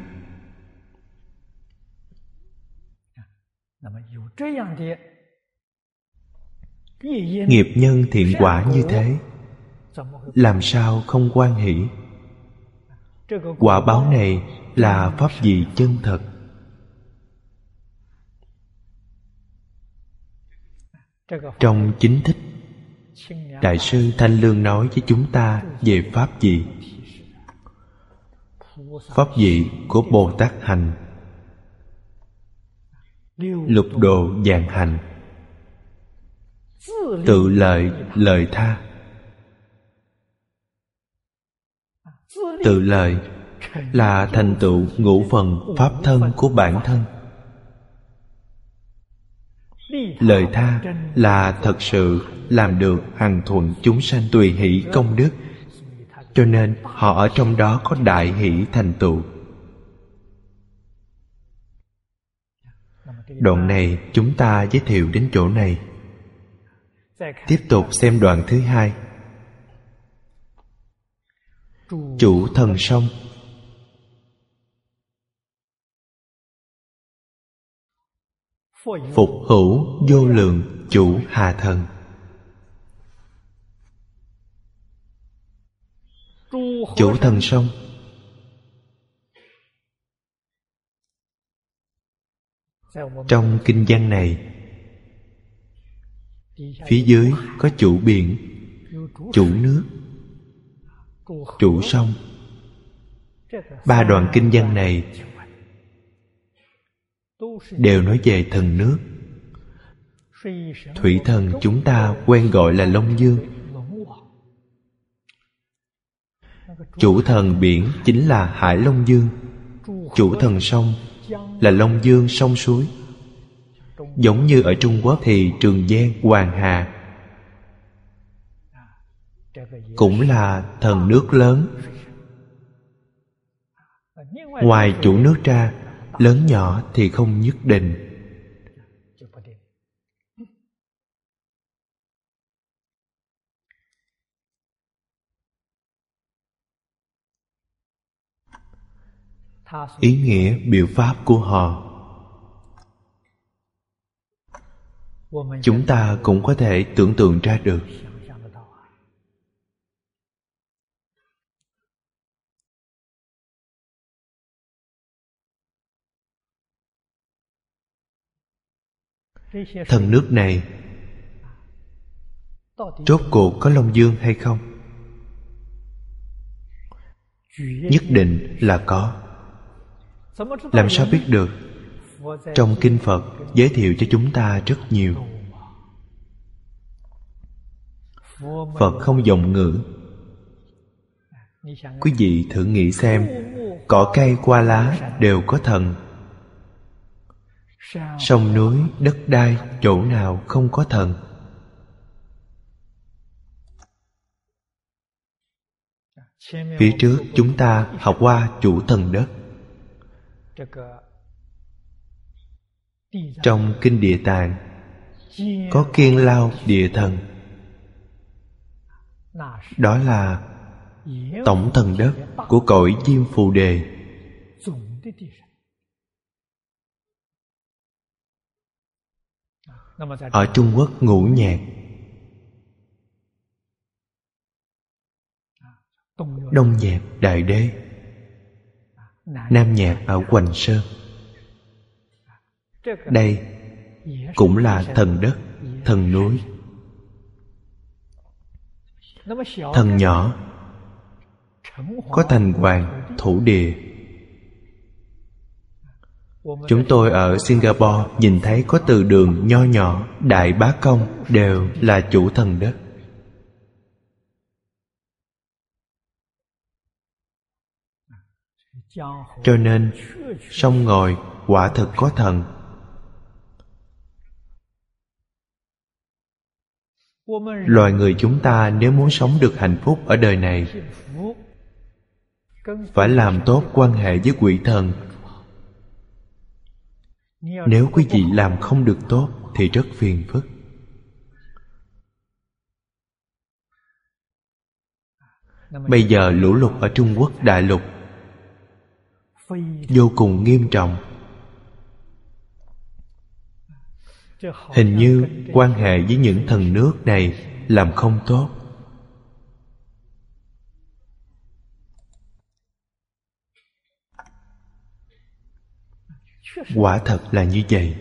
Nghiệp nhân thiện quả như thế, làm sao không hoan hỷ? Quả báo này là pháp gì chân thật? Trong chính thích, Đại sư Thanh Lương nói với chúng ta về pháp vị. Pháp vị của Bồ Tát hành, lục độ vạn hành, tự lợi lợi tha. Tự lợi là thành tựu ngũ phần pháp thân của bản thân. Lợi tha là thật sự làm được hằng thuận chúng sanh, tùy hỷ công đức. cho nên họ ở trong đó có đại hỷ thành tựu. Đoạn này chúng ta giới thiệu đến chỗ này. Tiếp tục xem đoạn thứ hai. Chủ thần song. Phục hữu vô lượng chủ hà thần. Chủ thần song trong kinh văn này, phía dưới có chủ biển, chủ nước, chủ sông. Ba đoạn kinh văn này đều nói về thần nước. Thủy thần chúng ta quen gọi là Long Dương. Chủ thần biển chính là Hải Long Dương. Chủ thần sông là Long Dương sông suối. Giống như ở Trung Quốc thì Trường Giang, Hoàng Hà cũng là thần nước lớn. Ngoài chủ nước ra, lớn nhỏ thì không nhất định. Ý nghĩa biểu pháp của họ chúng ta cũng có thể tưởng tượng ra được. Thần nước này rốt cuộc có Long Dương hay không? Nhất định là có. Làm sao biết được? Trong kinh Phật giới thiệu cho chúng ta rất nhiều. Phật không vọng ngữ. Quý vị thử nghĩ xem, cỏ cây hoa lá đều có thần. Sông núi, đất đai, chỗ nào không có thần? Phía trước chúng ta học qua chủ thần đất. Trong kinh Địa Tạng có Kiên Lao Địa Thần. Đó là tổng thần đất của cõi Diêm Phù Đề. Ở Trung Quốc Ngũ Nhạc, Đông Nhạc Đại Đế, Nam Nhạc ở Hoành Sơn. Đây cũng là thần đất, thần núi. Thần nhỏ có thành hoàng, thủ địa. Chúng tôi ở Singapore nhìn thấy có từ đường nho nhỏ, Đại Bá Công đều là chủ thần đất. Cho nên sông ngòi quả thực có thần. Loài người chúng ta nếu muốn sống được hạnh phúc ở đời này, phải làm tốt quan hệ với quỷ thần. Nếu quý vị làm không được tốt thì rất phiền phức. Bây giờ lũ lụt ở Trung Quốc đại lục vô cùng nghiêm trọng. Hình như quan hệ với những thần nước này làm không tốt. Quả thật là như vậy.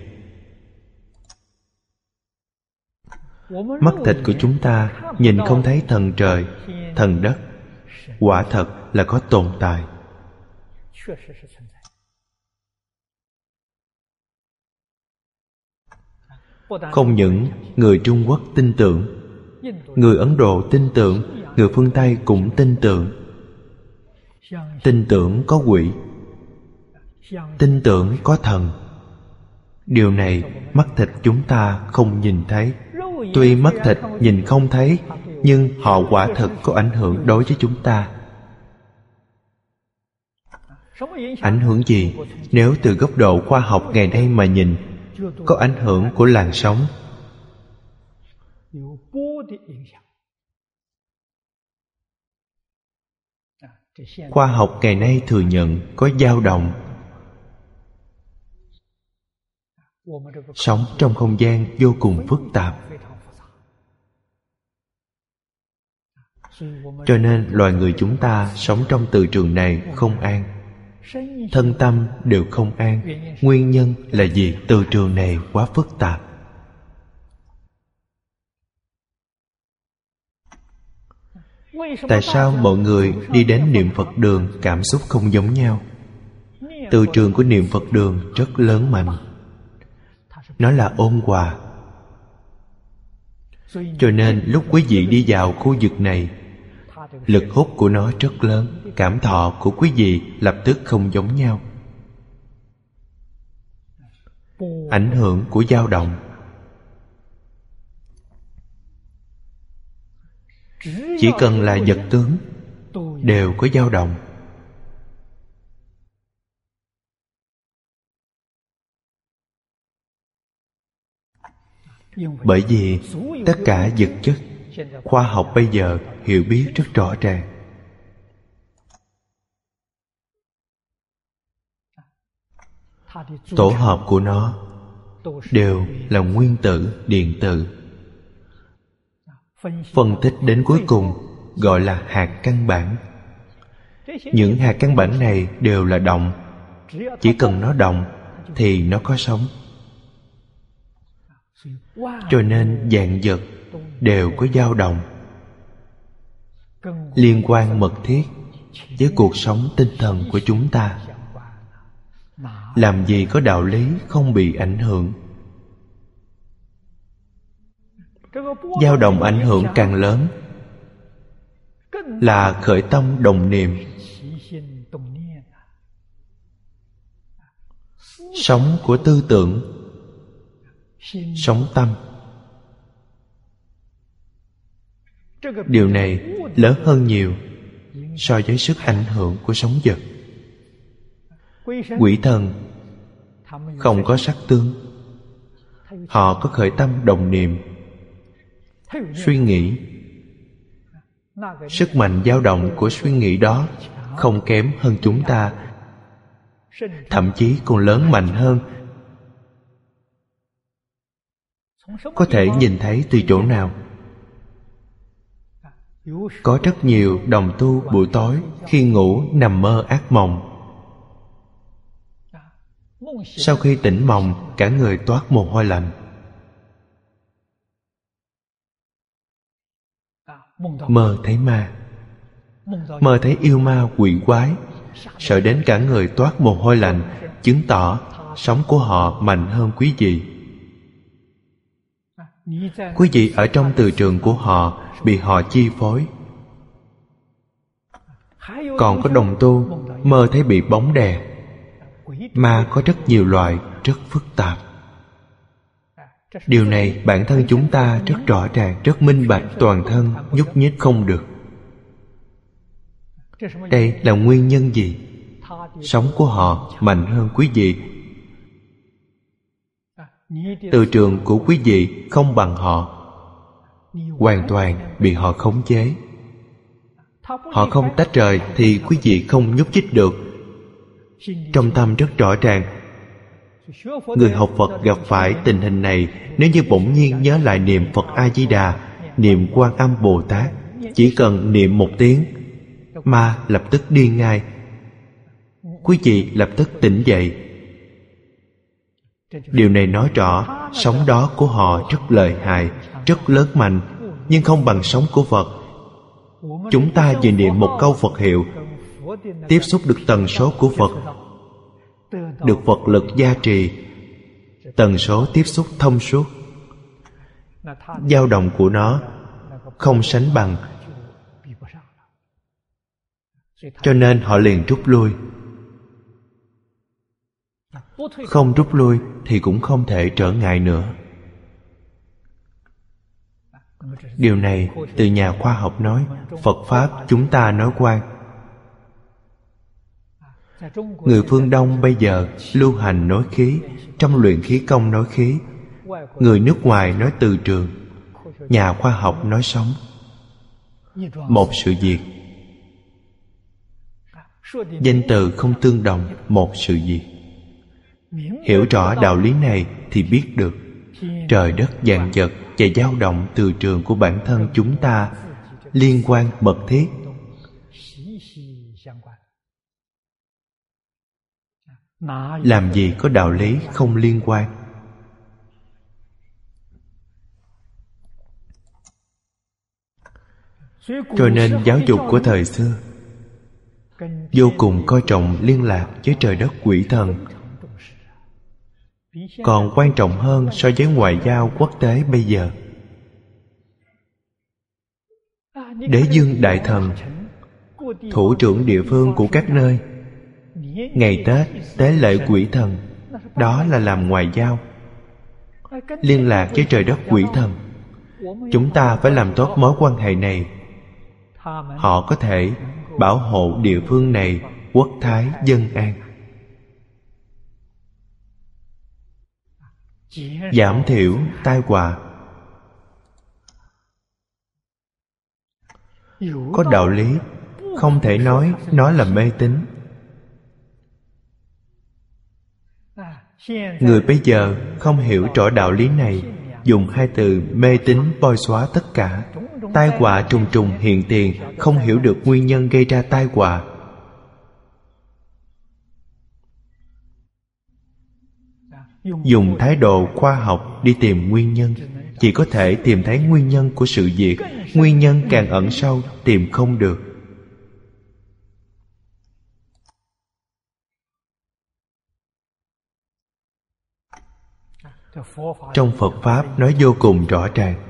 Mắt thịt của chúng ta nhìn không thấy thần trời, thần đất. Quả thật là có tồn tại. Không những người Trung Quốc tin tưởng, người Ấn Độ tin tưởng, người phương Tây cũng tin tưởng. Tin tưởng có quỷ, tin tưởng có thần. Điều này mắt thịt chúng ta không nhìn thấy. Tuy mắt thịt nhìn không thấy, nhưng họ quả thực có ảnh hưởng đối với chúng ta. Ảnh hưởng gì? Nếu từ góc độ khoa học ngày nay mà nhìn, có ảnh hưởng của làn sóng. Khoa học ngày nay thừa nhận có dao động. Sống trong không gian vô cùng phức tạp, cho nên loài người chúng ta sống trong từ trường này không an. Thân tâm đều không an. Nguyên nhân là vì từ trường này quá phức tạp. Tại sao mọi người đi đến niệm Phật đường cảm xúc không giống nhau? Từ trường của niệm Phật đường rất lớn mạnh. Nó là ôn hòa. Cho nên lúc quý vị đi vào khu vực này, lực hút của nó rất lớn. Cảm thọ của quý vị lập tức không giống nhau. Ảnh hưởng của dao động. Chỉ cần là vật tướng đều có dao động. Bởi vì tất cả vật chất, khoa học bây giờ hiểu biết rất rõ ràng. Tổ hợp của nó đều là nguyên tử, điện tử. Phân tích đến cuối cùng gọi là hạt căn bản. Những hạt căn bản này đều là động. Chỉ cần nó động thì nó có sống. Cho nên vạn vật đều có dao động, liên quan mật thiết với cuộc sống tinh thần của chúng ta. Làm gì có đạo lý không bị ảnh hưởng. Dao động ảnh hưởng càng lớn là khởi tâm đồng niệm. Sống của tư tưởng, sống tâm. Điều này lớn hơn nhiều so với sức ảnh hưởng của sống vật. Quỷ thần không có sắc tướng. Họ có khởi tâm đồng niệm, suy nghĩ. Sức mạnh dao động của suy nghĩ đó không kém hơn chúng ta, thậm chí còn lớn mạnh hơn. Có thể nhìn thấy từ chỗ nào? Có rất nhiều đồng tu buổi tối khi ngủ nằm mơ ác mộng. Sau khi tỉnh mộng, cả người toát mồ hôi lạnh. Mơ thấy ma, mơ thấy yêu ma quỷ quái, sợ đến cả người toát mồ hôi lạnh, chứng tỏ sống của họ mạnh hơn quý vị. Quý vị ở trong từ trường của họ, bị họ chi phối. Còn có đồng tu mơ thấy bị bóng đè. Ma có rất nhiều loại, rất phức tạp. Điều này bản thân chúng ta rất rõ ràng, rất minh bạch, toàn thân nhúc nhích không được. Đây là nguyên nhân gì? Sống của họ mạnh hơn quý vị. Từ trường của quý vị không bằng họ, hoàn toàn bị họ khống chế. Họ không tách rời thì quý vị không nhúc nhích được. Trong tâm rất rõ ràng. Người học Phật gặp phải tình hình này, nếu như bỗng nhiên nhớ lại niệm Phật A-di-đà, niệm Quan Âm Bồ Tát, chỉ cần niệm một tiếng, ma lập tức đi ngay. Quý vị lập tức tỉnh dậy. Điều này nói rõ sóng đó của họ rất lợi hại, rất lớn mạnh, nhưng không bằng sóng của Phật. Chúng ta vừa niệm một câu Phật hiệu, tiếp xúc được tần số của Phật, được Phật lực gia trì, tần số tiếp xúc thông suốt. Dao động của nó không sánh bằng, cho nên họ liền rút lui. Không rút lui thì cũng không thể trở ngại nữa. Điều này từ nhà khoa học nói, Phật Pháp chúng ta nói quan. Người phương Đông bây giờ lưu hành nói khí, trong luyện khí công nói khí, người nước ngoài nói từ trường, nhà khoa học nói sống. Một sự việc, danh từ không tương đồng, một sự việc. Hiểu rõ đạo lý này thì biết được trời đất vạn vật và dao động từ trường của bản thân chúng ta liên quan mật thiết. Làm gì có đạo lý không liên quan. Cho nên giáo dục của thời xưa vô cùng coi trọng liên lạc với trời đất quỷ thần, còn quan trọng hơn so với ngoại giao quốc tế bây giờ. Đế dương đại thần, thủ trưởng địa phương của các nơi, ngày Tết tế lễ quỷ thần, đó là làm ngoại giao, liên lạc với trời đất quỷ thần. Chúng ta phải làm tốt mối quan hệ này. Họ có thể bảo hộ địa phương này quốc thái dân an, giảm thiểu tai họa. Có đạo lý, không thể nói nó là mê tín. Người bây giờ không hiểu rõ đạo lý này, dùng hai từ mê tín bôi xóa tất cả. Tai họa trùng trùng hiện tiền, không hiểu được nguyên nhân gây ra tai họa. Dùng thái độ khoa học đi tìm nguyên nhân, chỉ có thể tìm thấy nguyên nhân của sự việc. Nguyên nhân càng ẩn sâu, tìm không được. Trong Phật Pháp nói vô cùng rõ ràng.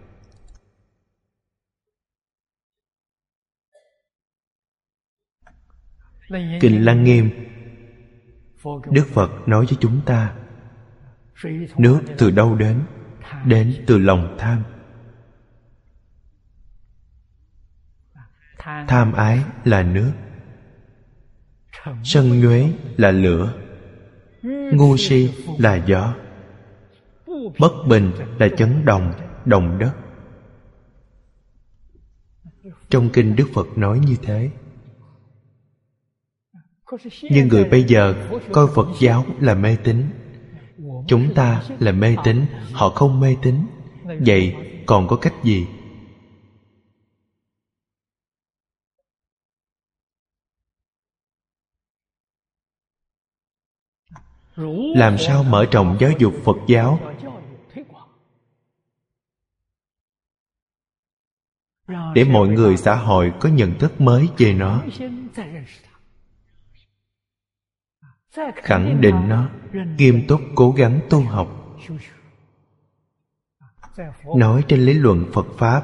Kinh Lăng Nghiêm, Đức Phật nói với chúng ta, nước từ đâu đến? Đến từ lòng tham. Tham ái là nước, sân nhuế là lửa, ngu si là gió, bất bình là chấn động, động đất. Trong kinh Đức Phật nói như thế. Nhưng người bây giờ coi Phật giáo là mê tín. Chúng ta là mê tín, họ không mê tín. Vậy còn có cách gì? Làm sao mở rộng giáo dục Phật giáo để mọi người xã hội có nhận thức mới về nó, khẳng định nó, nghiêm túc cố gắng tu học. Nói trên lý luận Phật Pháp,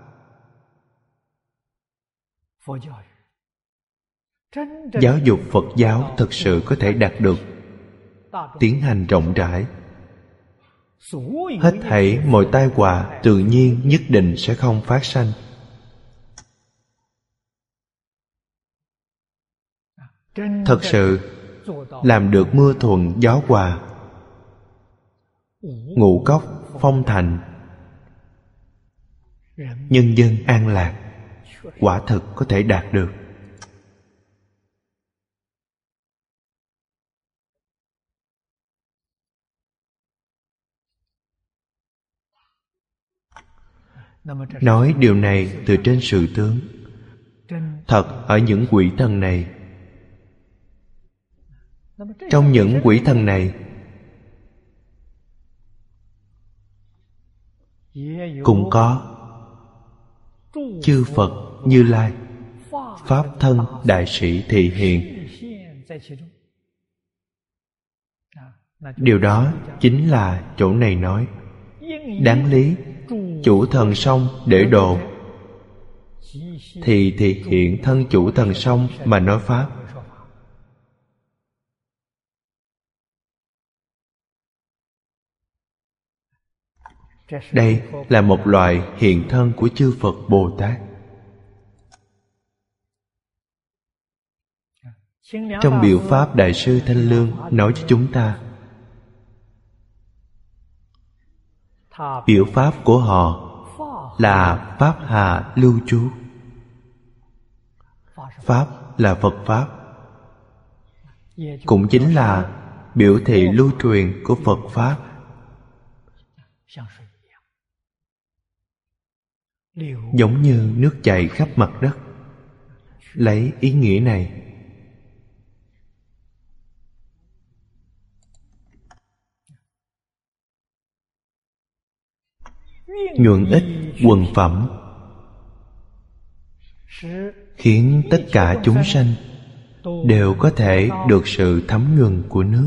giáo dục Phật giáo thực sự có thể đạt được, tiến hành rộng rãi. Hết thảy mọi tai họa tự nhiên nhất định sẽ không phát sanh. Thật sự làm được mưa thuận gió hòa, ngũ cốc phong thành, nhân dân an lạc, quả thực có thể đạt được. Nói điều này từ trên sự tướng. Thật ở những quỷ thần này, trong những quỷ thần này cũng có chư Phật Như Lai, Pháp thân đại sĩ thị hiện. Điều đó chính là chỗ này nói đáng lý chủ thần sông để độ, thì thị hiện thân chủ thần sông mà nói Pháp. Đây là một loại hiện thân của chư Phật Bồ Tát. Trong Biểu Pháp, Đại sư Thanh Lương nói cho chúng ta, biểu pháp của họ là Pháp Hà lưu trú. Pháp là Phật Pháp, cũng chính là biểu thị lưu truyền của Phật Pháp. Giống như nước chảy khắp mặt đất. Lấy ý nghĩa này, nhuận ích quần phẩm, khiến tất cả chúng sanh đều có thể được sự thấm nhuần của nước.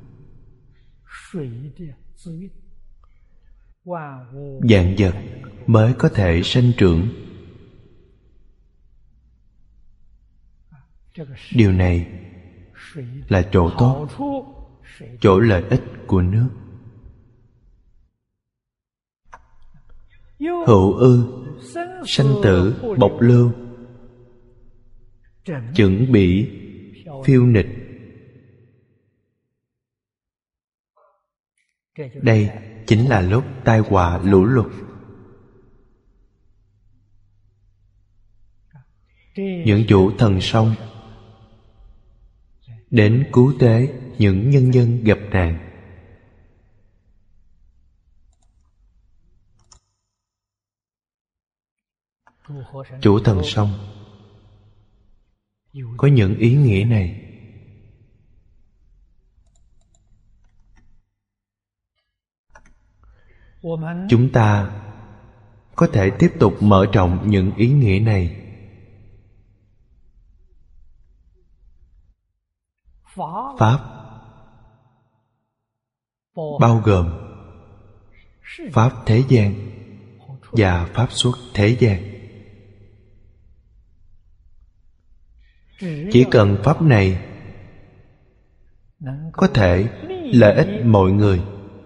Vạn vật mới có thể sanh trưởng. Điều này là chỗ tốt, chỗ lợi ích của nước. Hữu ư, sanh tử bộc lưu, chững bỉ phiêu nịch. Đây chính là lúc tai họa lũ lụt. Những chủ thần sông đến cứu tế những nhân dân gặp nạn. Chủ thần sông có những ý nghĩa này. Chúng ta có thể tiếp tục mở rộng những ý nghĩa này. Pháp bao gồm Pháp thế gian và Pháp xuất thế gian. Chỉ cần Pháp này có thể lợi ích mọi người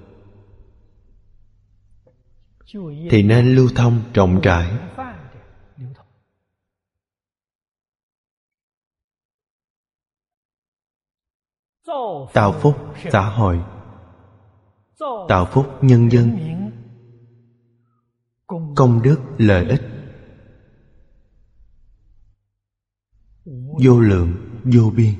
thì nên lưu thông rộng rãi. Tạo phúc xã hội, tạo phúc nhân dân, công đức lợi ích vô lượng vô biên.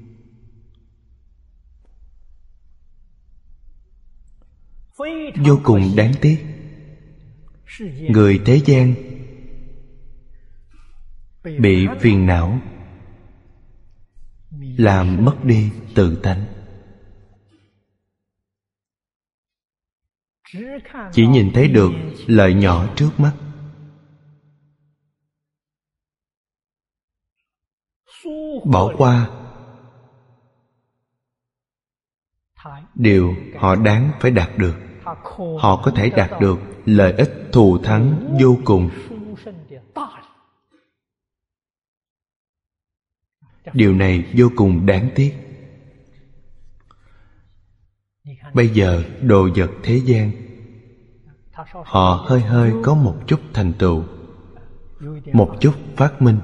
Vô cùng đáng tiếc, người thế gian bị phiền não làm mất đi tự tánh. Chỉ nhìn thấy được lợi nhỏ trước mắt, bỏ qua điều họ đáng phải đạt được. Họ có thể đạt được lợi ích thù thắng vô cùng. Điều này vô cùng đáng tiếc. Bây giờ đồ vật thế gian, họ hơi hơi có một chút thành tựu, một chút phát minh.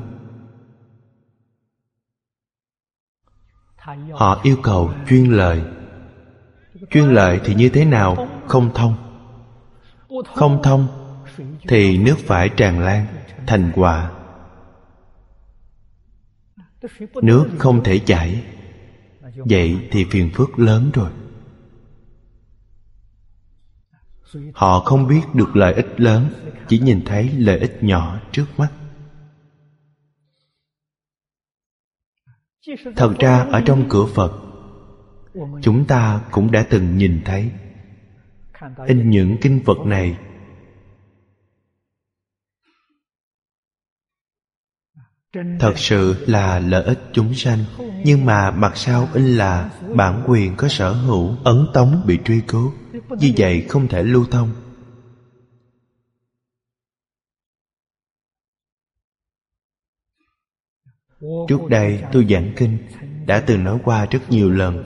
Họ yêu cầu chuyên lợi. Chuyên lợi thì như thế nào? Không thông. Không thông thì nước phải tràn lan thành họa. Nước không thể chảy, vậy thì phiền phức lớn rồi. Họ không biết được lợi ích lớn, chỉ nhìn thấy lợi ích nhỏ trước mắt. Thật ra ở trong cửa Phật, chúng ta cũng đã từng nhìn thấy in những kinh Phật này. Thật sự là lợi ích chúng sanh, nhưng mà mặt sau in là bản quyền có sở hữu, ấn tống bị truy cứu. Như vậy không thể lưu thông. Trước đây tôi giảng kinh đã từng nói qua rất nhiều lần.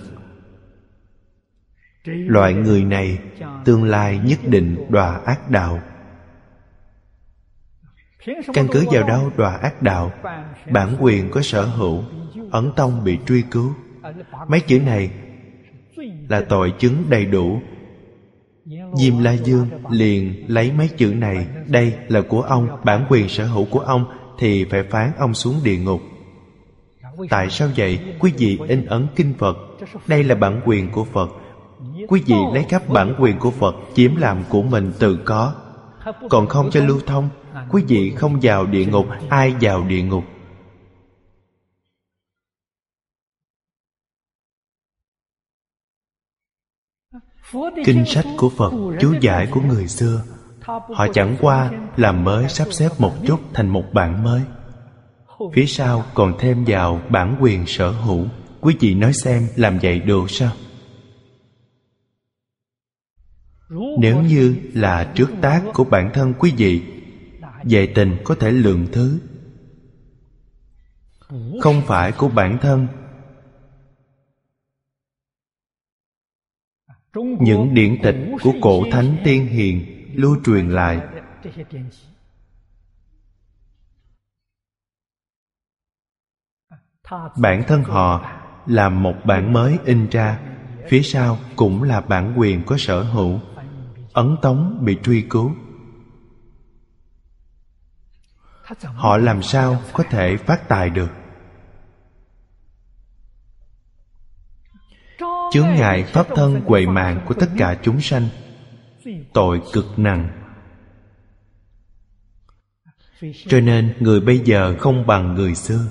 Loại người này tương lai nhất định đọa ác đạo. Căn cứ vào đâu đọa ác đạo? Bản quyền có sở hữu, ẩn tông bị truy cứu. Mấy chữ này là tội chứng đầy đủ. Diêm La Dương liền lấy mấy chữ này, đây là của ông, bản quyền sở hữu của ông, thì phải phán ông xuống địa ngục. Tại sao vậy? Quý vị in ấn kinh Phật, đây là bản quyền của Phật. Quý vị lấy khắp bản quyền của Phật chiếm làm của mình tự có, còn không cho lưu thông. Quý vị không vào địa ngục, ai vào địa ngục? Kinh sách của Phật, chú giải của người xưa, họ chẳng qua làm mới sắp xếp một chút thành một bản mới, phía sau còn thêm vào bản quyền sở hữu. Quý vị nói xem làm vậy được sao? Nếu như là trước tác của bản thân quý vị, về tình có thể lượng thứ. Không phải của bản thân. Những điển tịch của cổ thánh tiên hiền lưu truyền lại, bản thân họ làm một bản mới in ra, phía sau cũng là bản quyền có sở hữu, ấn tống bị truy cứu. Họ làm sao có thể phát tài được? Chướng ngại pháp thân huệ mạng của tất cả chúng sanh, tội cực nặng. Cho nên người bây giờ không bằng người xưa.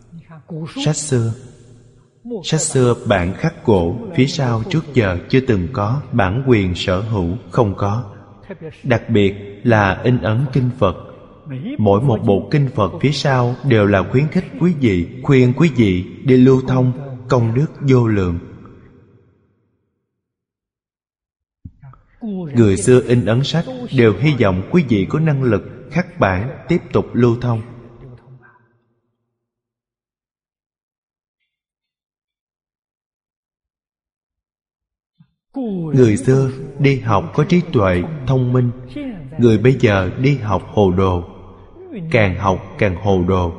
Sách xưa bản khắc gỗ, phía sau trước giờ chưa từng có bản quyền sở hữu, không có. Đặc biệt là in ấn kinh Phật, mỗi một bộ kinh Phật phía sau đều là khuyến khích quý vị, khuyên quý vị đi lưu thông, công đức vô lượng. Người xưa in ấn sách đều hy vọng quý vị có năng lực khắc bản tiếp tục lưu thông. Người xưa đi học có trí tuệ, thông minh. Người bây giờ đi học hồ đồ, càng học càng hồ đồ.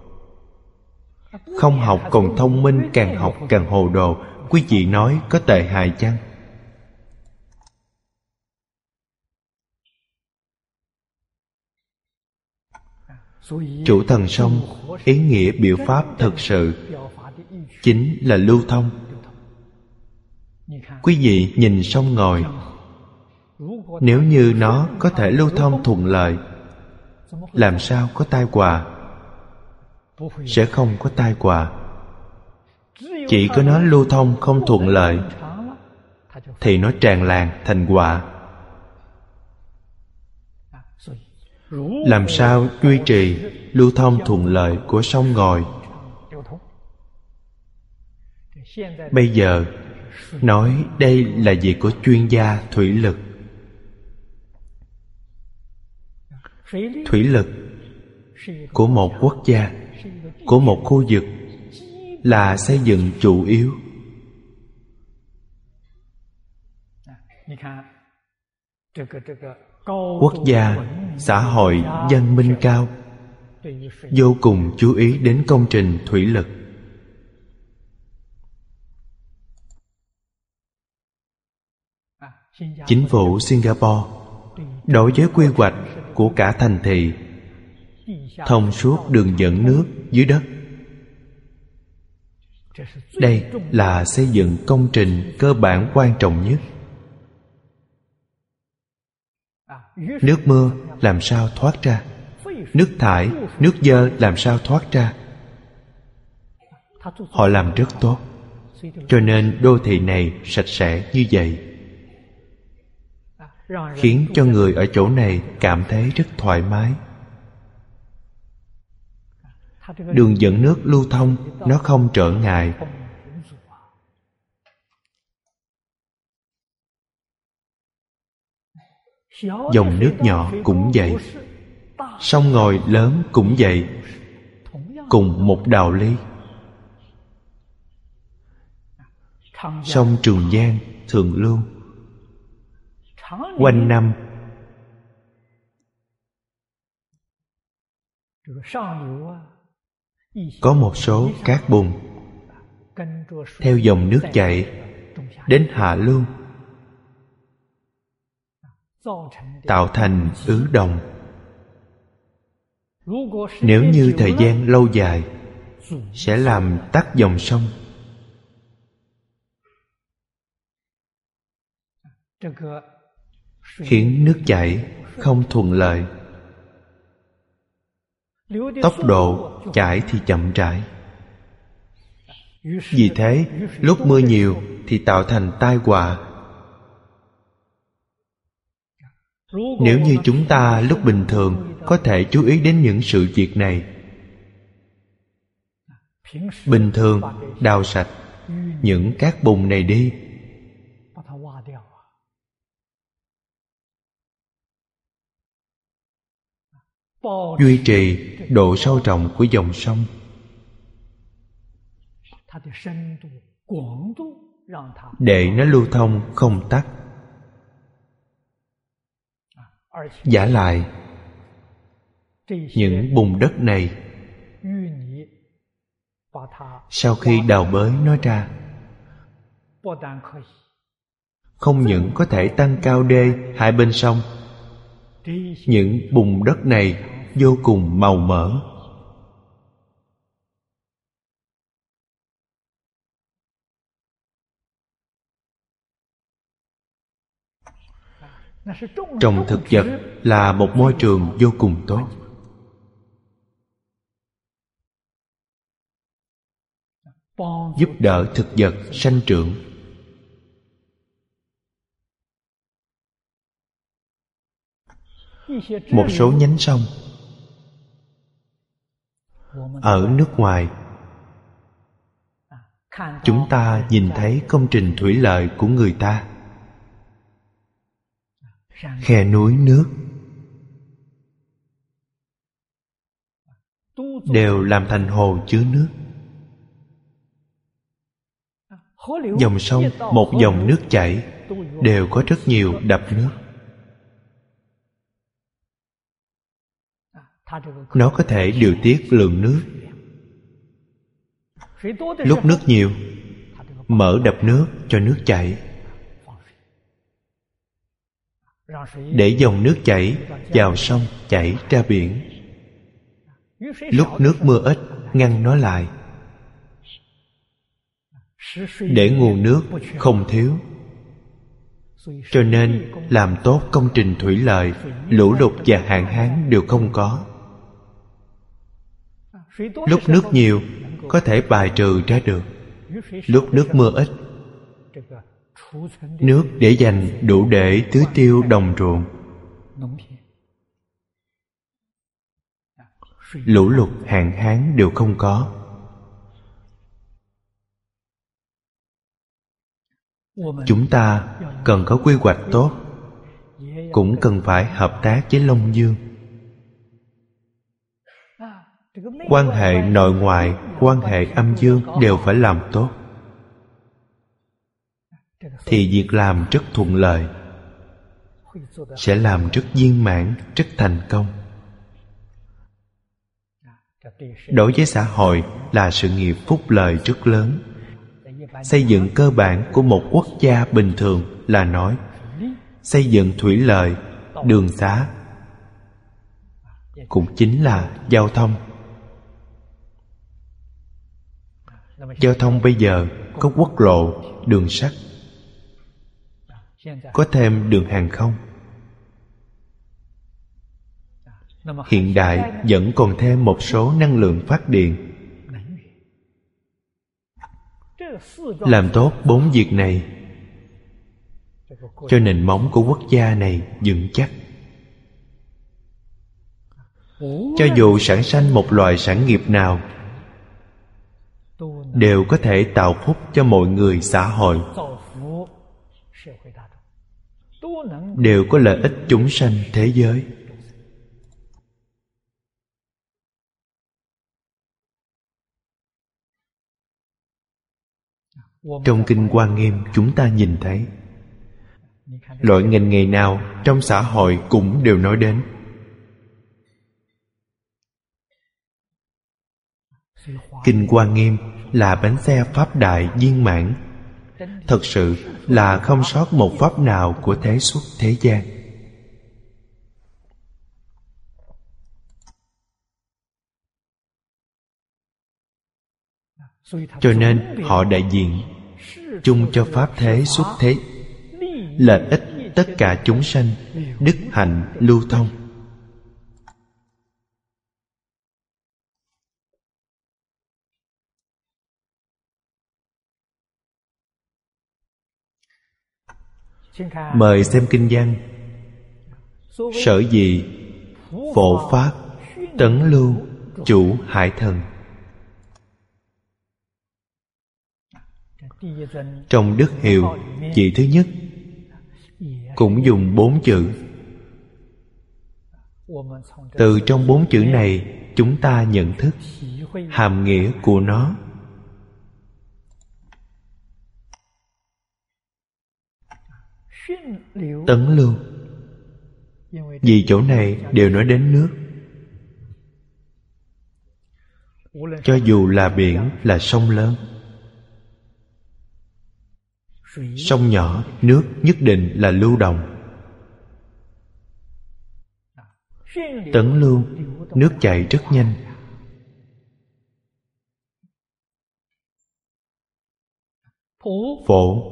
Không học còn thông minh, càng học càng hồ đồ. Quý vị nói có tệ hại chăng? Chủ thần sông, ý nghĩa biểu pháp thực sự chính là lưu thông. Quý vị nhìn sông ngòi, nếu như nó có thể lưu thông thuận lợi, làm sao có tai họa? Sẽ không có tai họa. Chỉ có nó lưu thông không thuận lợi thì nó tràn lan thành họa. Làm sao duy trì lưu thông thuận lợi của sông ngòi? Bây giờ nói đây là việc của chuyên gia thủy lực. Thủy lực của một quốc gia, của một khu vực là xây dựng chủ yếu. Quốc gia, xã hội văn minh cao vô cùng chú ý đến công trình thủy lực. Chính phủ Singapore đối với quy hoạch của cả thành thị, thông suốt đường dẫn nước dưới đất, đây là xây dựng công trình cơ bản quan trọng nhất. Nước mưa làm sao thoát ra? Nước thải, nước dơ làm sao thoát ra? Họ làm rất tốt, cho nên đô thị này sạch sẽ như vậy, khiến cho người ở chỗ này cảm thấy rất thoải mái. Đường dẫn nước lưu thông nó không trở ngại. Dòng nước nhỏ cũng vậy, sông ngòi lớn cũng vậy, cùng một đạo lý. Sông Trường Giang, Thượng Lưu quanh năm Có một số cát bùn theo dòng nước chảy đến hạ lưu, tạo thành ứ đồng. Nếu như thời gian lâu dài sẽ làm tắc dòng sông, khiến nước chảy không thuận lợi, tốc độ chảy thì chậm rãi. Vì thế, lúc mưa nhiều thì tạo thành tai họa. Nếu như chúng ta lúc bình thường có thể chú ý đến những sự việc này, bình thường đào sạch những cát bùn này đi, duy trì độ sâu rộng của dòng sông, để nó lưu thông không tắc. Vả lại, những bùn đất này sau khi đào bới nó ra, không những có thể tăng cao đê hai bên sông, những bùn đất này vô cùng màu mỡ. Trồng thực vật là một môi trường vô cùng tốt. Giúp đỡ thực vật sanh trưởng. Một số nhánh sông ở nước ngoài, chúng ta nhìn thấy công trình thủy lợi của người ta, khe núi nước đều làm thành hồ chứa nước. Dòng sông, một dòng nước chảy đều có rất nhiều đập nước. Nó có thể điều tiết lượng nước. Lúc nước nhiều, mở đập nước cho nước chảy, để dòng nước chảy vào sông chảy ra biển. Lúc nước mưa ít, ngăn nó lại, để nguồn nước không thiếu. Cho nên làm tốt công trình thủy lợi, lũ lụt và hạn hán đều không có. Lúc nước nhiều có thể bài trừ ra được. Lúc nước mưa ít, nước để dành đủ để tưới tiêu đồng ruộng. Lũ lụt hạn hán đều không có. Chúng ta cần có quy hoạch tốt, cũng cần phải hợp tác với Long Dương. Quan hệ nội ngoại, quan hệ âm dương đều phải làm tốt, thì việc làm rất thuận lợi, sẽ làm rất viên mãn, rất thành công. Đối với xã hội là sự nghiệp phúc lợi rất lớn. Xây dựng cơ bản của một quốc gia bình thường là nói xây dựng thủy lợi, đường xá, cũng chính là giao thông. Giao thông bây giờ có quốc lộ, đường sắt, có thêm đường hàng không. Hiện đại vẫn còn thêm một số năng lượng phát điện. Làm tốt 4 việc này, cho nền móng của quốc gia này vững chắc. Cho dù sản sanh một loại sản nghiệp nào, đều có thể tạo phúc cho mọi người xã hội, đều có lợi ích chúng sanh thế giới. Trong Kinh Hoa Nghiêm chúng ta nhìn thấy loại ngành nghề nào trong xã hội cũng đều nói đến. Kinh Hoa Nghiêm là bánh xe Pháp Đại viên mãn, thật sự là không sót một pháp nào của thế xuất thế gian. Cho nên họ đại diện chung cho pháp thế xuất thế, lợi ích tất cả chúng sanh, đức hạnh lưu thông. Mời xem kinh văn. Sở dĩ phổ pháp tấn lưu chủ hải thần. Trong đức hiệu vị thứ nhất cũng dùng 4 chữ. Từ trong 4 chữ này chúng ta nhận thức hàm nghĩa của nó. Tấn lưu, vì chỗ này đều nói đến nước. Cho dù là biển, là sông lớn, sông nhỏ, nước nhất định là lưu động. Tấn lưu, nước chảy rất nhanh. Phổ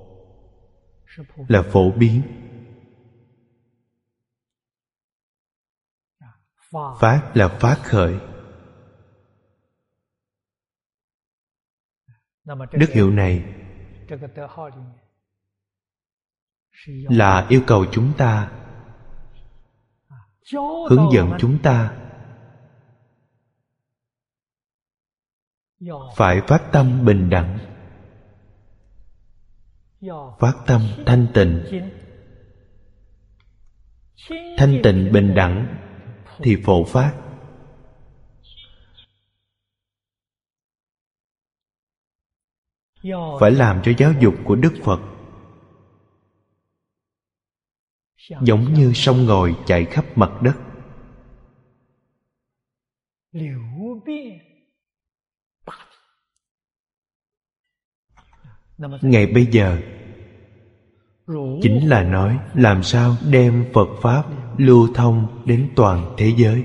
là phổ biến. Phát là phát khởi. Đức hiệu này là yêu cầu chúng ta, hướng dẫn chúng ta phải phát tâm bình đẳng, phát tâm thanh tịnh. Thanh tịnh bình đẳng thì phổ phát. Phải làm cho giáo dục của Đức Phật giống như sông ngòi chạy khắp mặt đất. Ngày bây giờ chính là nói làm sao đem Phật Pháp lưu thông đến toàn thế giới.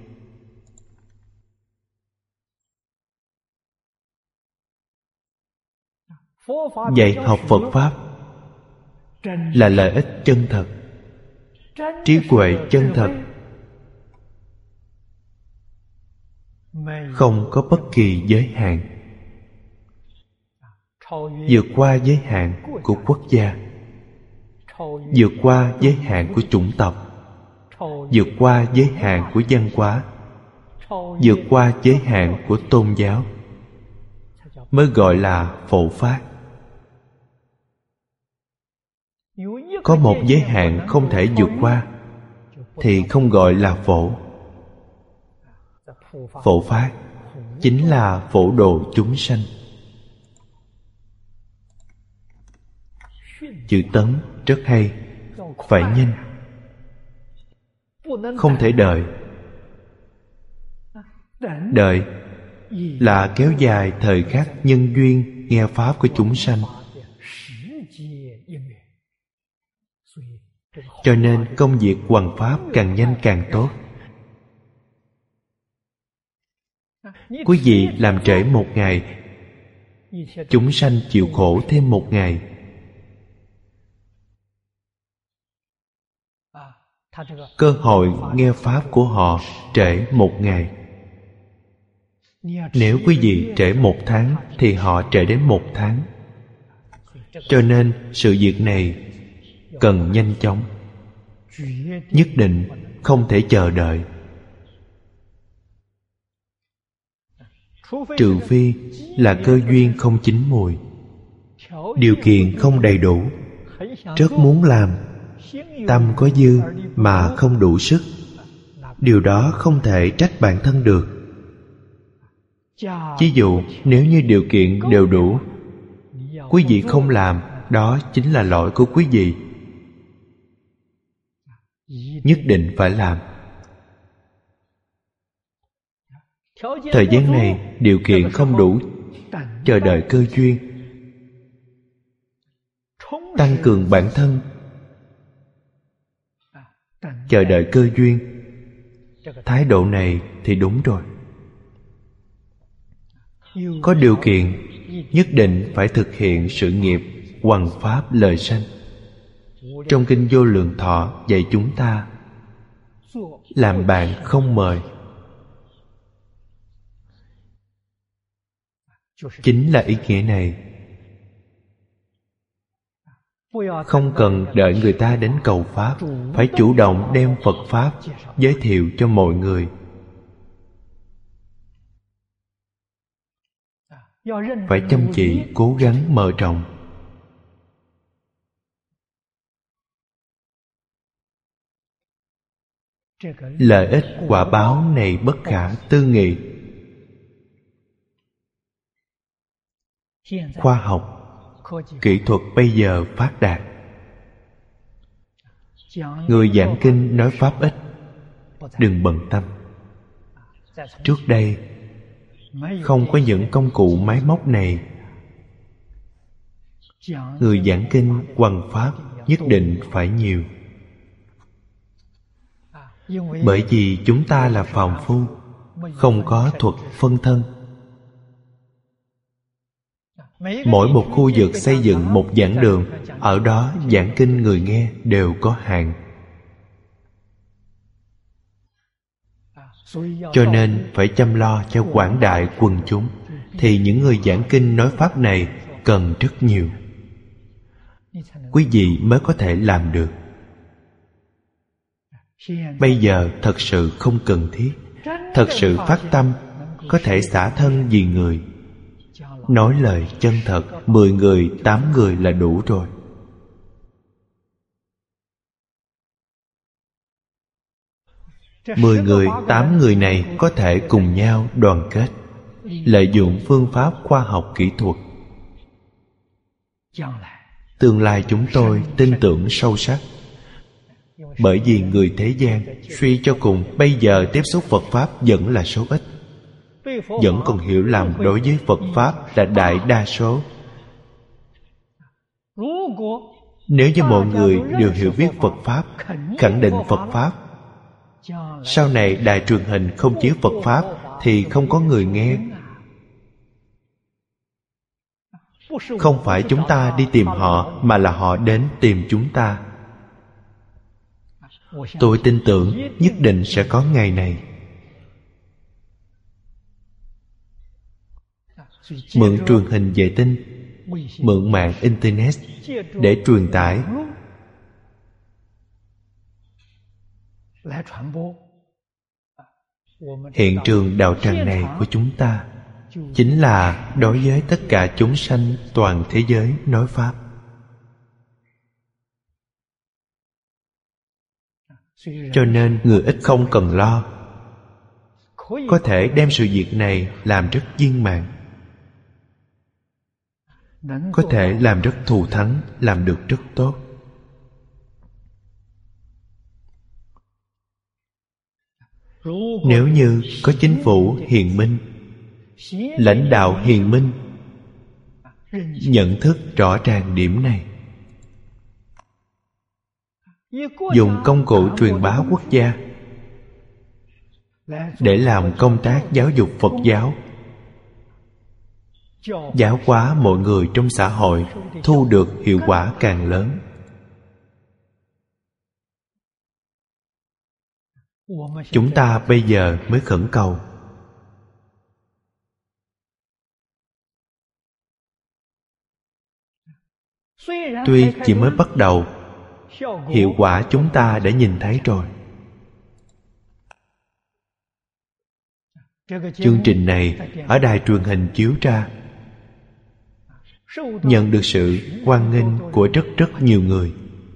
Dạy học Phật Pháp là lợi ích chân thật, trí huệ chân thật, không có bất kỳ giới hạn, vượt qua giới hạn của quốc gia, vượt qua giới hạn của chủng tộc, vượt qua giới hạn của văn hóa, vượt qua giới hạn của tôn giáo, mới gọi là phổ phát. Có một giới hạn không thể vượt qua thì không gọi là phổ. Phổ phát chính là phổ độ chúng sanh. Chữ tấn rất hay, phải nhanh, không thể đợi. Đợi là kéo dài thời khắc nhân duyên nghe pháp của chúng sanh. Cho nên công việc hoằng pháp càng nhanh càng tốt. Quý vị làm trễ 1 ngày, chúng sanh chịu khổ thêm 1 ngày. Cơ hội nghe pháp của họ trễ 1 ngày. Nếu quý vị trễ 1 tháng thì họ trễ đến 1 tháng. Cho nên sự việc này cần nhanh chóng, nhất định không thể chờ đợi. Trừ phi là cơ duyên không chín mùi, điều kiện không đầy đủ, rất muốn làm, tâm có dư mà không đủ sức, điều đó không thể trách bản thân được. Ví dụ nếu như điều kiện đều đủ, quý vị không làm, đó chính là lỗi của quý vị. Nhất định phải làm. Thời gian này điều kiện không đủ, chờ đợi cơ duyên, tăng cường bản thân, chờ đợi cơ duyên. Thái độ này thì đúng rồi. Có điều kiện, nhất định phải thực hiện sự nghiệp hoằng pháp lời sanh. Trong Kinh Vô Lượng Thọ dạy chúng ta làm bạn không mời. Chính là ý nghĩa này. Không cần đợi người ta đến cầu Pháp, phải chủ động đem Phật Pháp giới thiệu cho mọi người. Phải chăm chỉ, cố gắng mở rộng. Lợi ích quả báo này bất khả tư nghị. Khoa học, kỹ thuật bây giờ phát đạt. Người giảng kinh nói pháp ít, đừng bận tâm. Trước đây không có những công cụ máy móc này. Người giảng kinh hoằng pháp nhất định phải nhiều. Bởi vì chúng ta là phàm phu, không có thuật phân thân. Mỗi một khu vực xây dựng một giảng đường, ở đó giảng kinh người nghe đều có hạn. Cho nên phải chăm lo cho quảng đại quần chúng, thì những người giảng kinh nói pháp này cần rất nhiều. Quý vị mới có thể làm được. Bây giờ thật sự không cần thiết. Thật sự phát tâm, có thể xả thân vì người, nói lời chân thật, 10 người, 8 người là đủ rồi. Mười người, 8 người này có thể cùng nhau đoàn kết, lợi dụng phương pháp khoa học kỹ thuật. Tương lai chúng tôi tin tưởng sâu sắc. Bởi vì người thế gian suy cho cùng bây giờ tiếp xúc Phật Pháp vẫn là số ít, vẫn còn hiểu lầm đối với Phật Pháp là đại đa số. Nếu như mọi người đều hiểu biết Phật Pháp, khẳng định Phật Pháp, sau này đài truyền hình không chiếu Phật Pháp thì không có người nghe. Không phải chúng ta đi tìm họ, mà là họ đến tìm chúng ta. Tôi tin tưởng nhất định sẽ có ngày này. Mượn truyền hình vệ tinh, mượn mạng Internet để truyền tải. Hiện trường đạo tràng này của chúng ta chính là đối với tất cả chúng sanh toàn thế giới nói Pháp. Cho nên người ít không cần lo, có thể đem sự việc này làm rất viên mãn, có thể làm rất thù thắng, làm được rất tốt. Nếu như có chính phủ hiền minh, lãnh đạo hiền minh, nhận thức rõ ràng điểm này, dùng công cụ truyền bá quốc gia để làm công tác giáo dục Phật giáo, giáo hóa mọi người trong xã hội, thu được hiệu quả càng lớn. Chúng ta bây giờ mới khẩn cầu. Tuy chỉ mới bắt đầu, hiệu quả chúng ta đã nhìn thấy rồi. Chương trình này ở đài truyền hình chiếu ra, nhận được sự hoan nghênh của rất nhiều người.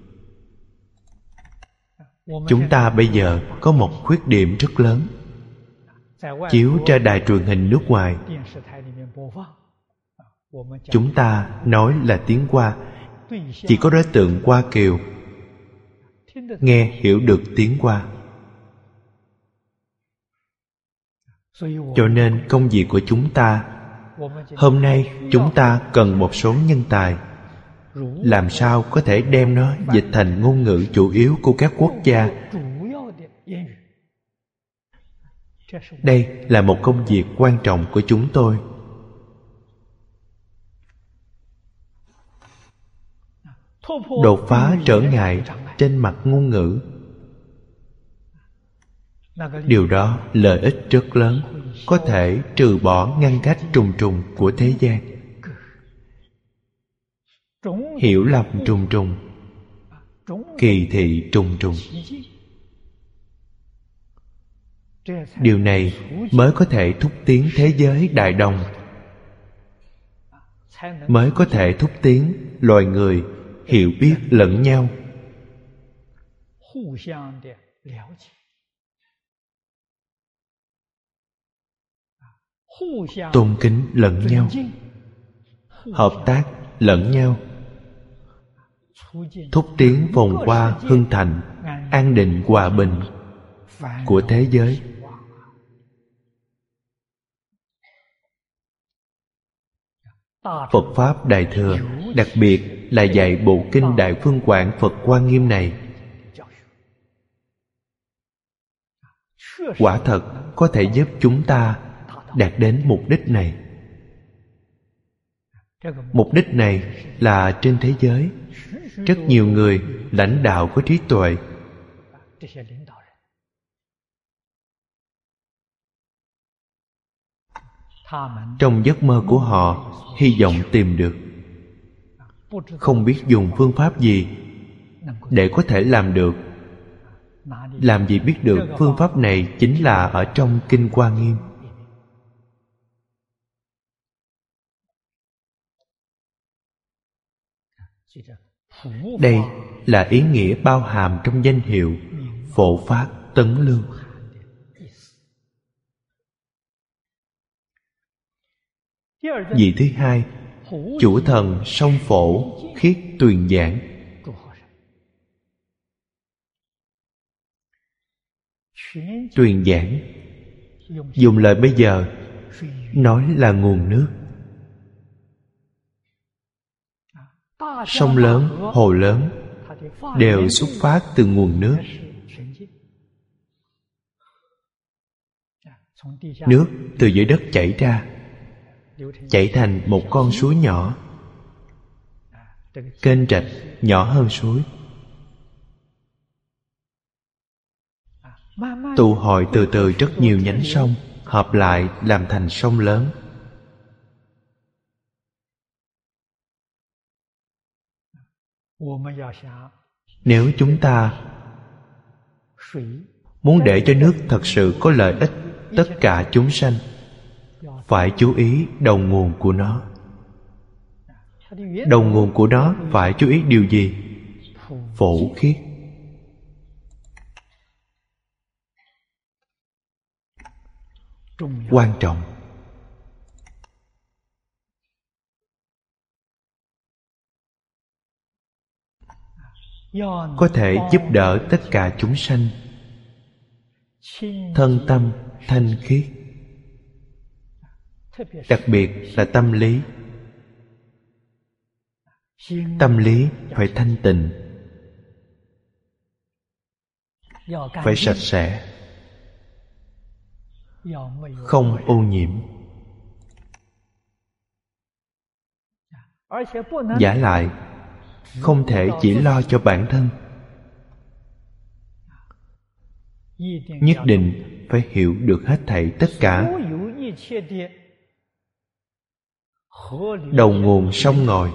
Chúng ta bây giờ có một khuyết điểm rất lớn. Chiếu ra đài truyền hình nước ngoài, chúng ta nói là tiếng Hoa, chỉ có đối tượng Hoa Kiều nghe hiểu được tiếng Hoa. Cho nên công việc của chúng ta hôm nay, chúng ta cần một số nhân tài. Làm sao có thể đem nó dịch thành ngôn ngữ chủ yếu của các quốc gia? Đây là một công việc quan trọng của chúng tôi. Đột phá trở ngại trên mặt ngôn ngữ. Điều đó lợi ích rất lớn, có thể trừ bỏ ngăn cách trùng trùng của thế gian, hiểu lầm trùng trùng, kỳ thị trùng trùng. Điều này mới có thể thúc tiến thế giới đại đồng, mới có thể thúc tiến loài người hiểu biết lẫn nhau, tôn kính lẫn nhau, hợp tác lẫn nhau, thúc tiến phồn hoa hưng thịnh, an định hòa bình của thế giới. Phật Pháp Đại Thừa đặc biệt là dạy bộ kinh Đại Phương Quảng Phật Hoa Nghiêm này, quả thật có thể giúp chúng ta đạt đến mục đích này. Mục đích này là trên thế giới rất nhiều người lãnh đạo có trí tuệ, trong giấc mơ của họ hy vọng tìm được, không biết dùng phương pháp gì để có thể làm được. Làm gì biết được phương pháp này chính là ở trong Kinh Hoa Nghiêm. Đây là ý nghĩa bao hàm trong danh hiệu Phổ Phát Tấn Lương. Vị thứ hai, chủ thần song phổ khiết tuyền giảng. Tuyền giảng dùng lời bây giờ nói là nguồn nước. Sông lớn, hồ lớn đều xuất phát từ nguồn nước. Nước từ dưới đất chảy ra, chảy thành một con suối nhỏ. Kênh rạch nhỏ hơn suối, tụ hội từ từ rất nhiều nhánh sông, hợp lại làm thành sông lớn. Nếu chúng ta muốn để cho nước thật sự có lợi ích tất cả chúng sanh, phải chú ý đầu nguồn của nó. Đầu nguồn của nó phải chú ý điều gì? Phổ khiết. Quan trọng. Có thể giúp đỡ tất cả chúng sanh thân tâm thanh khiết, đặc biệt là tâm lý. Tâm lý phải thanh tịnh, phải sạch sẽ, không ô nhiễm. Vả lại không thể chỉ lo cho bản thân, nhất định phải hiểu được hết thảy tất cả. Đầu nguồn sông ngòi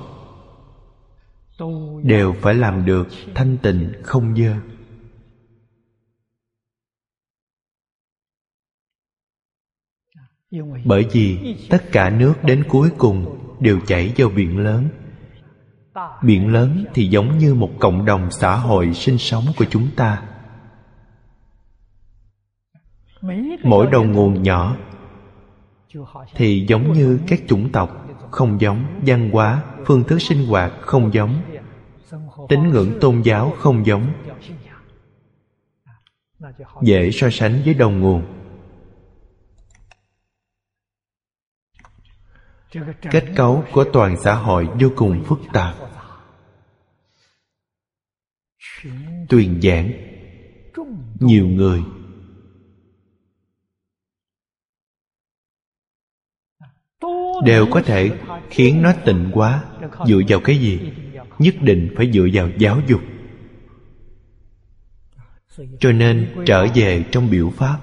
đều phải làm được thanh tịnh không dơ. Bởi vì tất cả nước đến cuối cùng đều chảy vào biển lớn. Biển lớn thì giống như một cộng đồng xã hội sinh sống của chúng ta. Mỗi đầu nguồn nhỏ thì giống như các chủng tộc không giống, văn hóa, phương thức sinh hoạt không giống, tín ngưỡng tôn giáo không giống, dễ so sánh với đầu nguồn. Kết cấu của toàn xã hội vô cùng phức tạp. Tuyền giảng, nhiều người. Đều có thể khiến nó tịnh hóa. Dựa vào cái gì? Nhất định phải dựa vào giáo dục. Cho nên trở về trong biểu pháp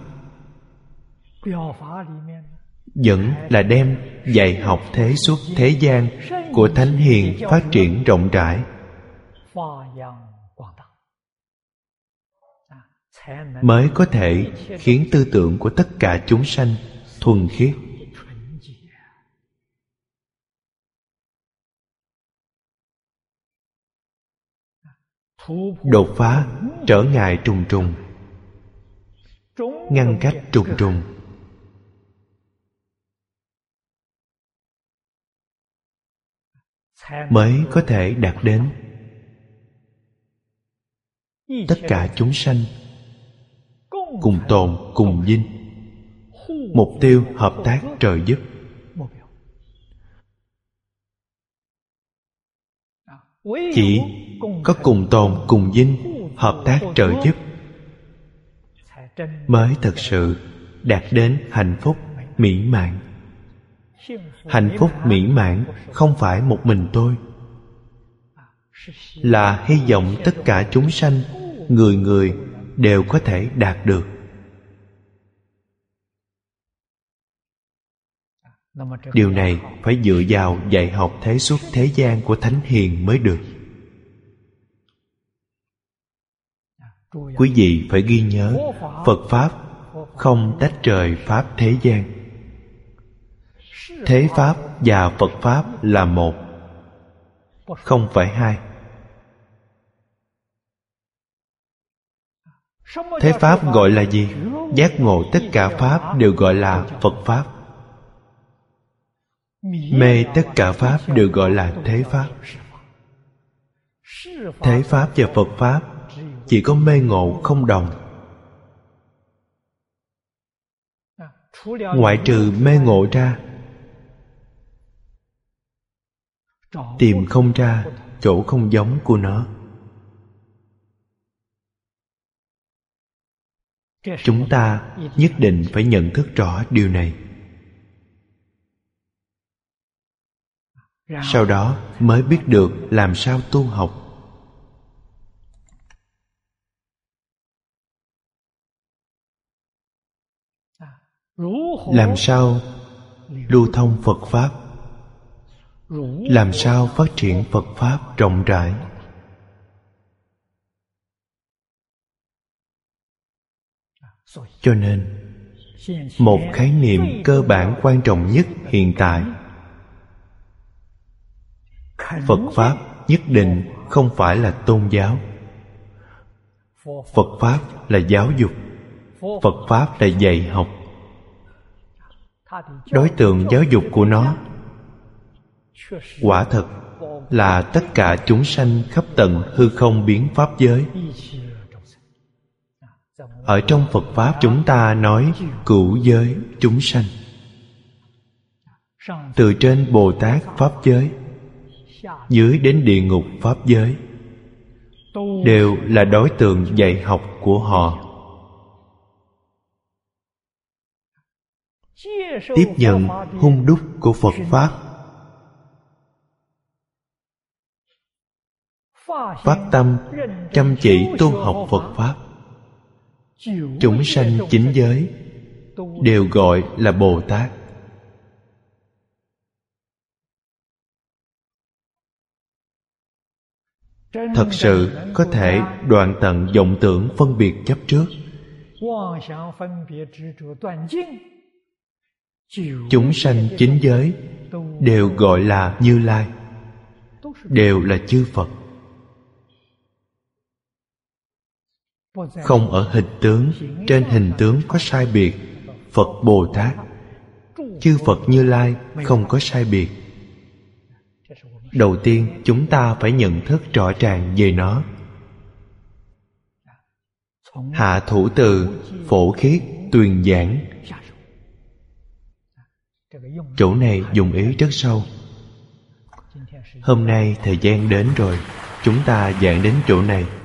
vẫn là đem dạy học thế xuất thế gian của Thánh Hiền phát triển rộng rãi, mới có thể khiến tư tưởng của tất cả chúng sanh thuần khiết. Đột phá trở ngại trùng trùng, ngăn cách trùng trùng, mới có thể đạt đến tất cả chúng sanh cùng tồn cùng vinh. Mục tiêu hợp tác trợ giúp. Chỉ có cùng tồn cùng vinh, hợp tác trợ giúp, mới thực sự đạt đến hạnh phúc mỹ mãn. Hạnh phúc mỹ mãn không phải một mình tôi, là hy vọng tất cả chúng sanh, người người đều có thể đạt được. Điều này phải dựa vào dạy học thế xuất thế gian của Thánh Hiền mới được. Quý vị phải ghi nhớ, Phật Pháp không tách rời Pháp thế gian. Thế Pháp và Phật Pháp là một, không phải hai. Thế Pháp gọi là gì? Giác ngộ tất cả Pháp đều gọi là Phật Pháp. Mê tất cả Pháp đều gọi là Thế Pháp. Thế Pháp và Phật Pháp chỉ có mê ngộ không đồng. Ngoại trừ mê ngộ ra, tìm không ra chỗ không giống của nó. Chúng ta nhất định phải nhận thức rõ điều này. Sau đó mới biết được làm sao tu học. Làm sao lưu thông Phật Pháp, làm sao phát triển Phật Pháp rộng rãi. Cho nên một khái niệm cơ bản quan trọng nhất hiện tại, Phật Pháp nhất định không phải là tôn giáo. Phật Pháp là giáo dục. Phật Pháp là dạy học. Đối tượng giáo dục của nó quả thật là tất cả chúng sanh khắp tận hư không biến pháp giới. Ở trong Phật Pháp chúng ta nói cửu giới chúng sanh. Từ trên Bồ Tát Pháp giới, dưới đến địa ngục Pháp giới, đều là đối tượng dạy học của họ. Tiếp nhận hung đúc của Phật Pháp, phát tâm chăm chỉ tu học Phật Pháp, chúng sanh chín giới đều gọi là Bồ Tát. Thật sự có thể đoạn tận vọng tưởng phân biệt chấp trước. Chúng sanh chín giới đều gọi là Như Lai, đều là chư Phật. Không ở hình tướng, trên hình tướng có sai biệt. Phật Bồ Tát, chư Phật Như Lai không có sai biệt. Đầu tiên chúng ta phải nhận thức rõ ràng về nó. Hạ thủ từ, phổ khiết, tuyền giảng. Chỗ này dùng ý rất sâu. Hôm nay thời gian đến rồi, chúng ta giảng đến chỗ này.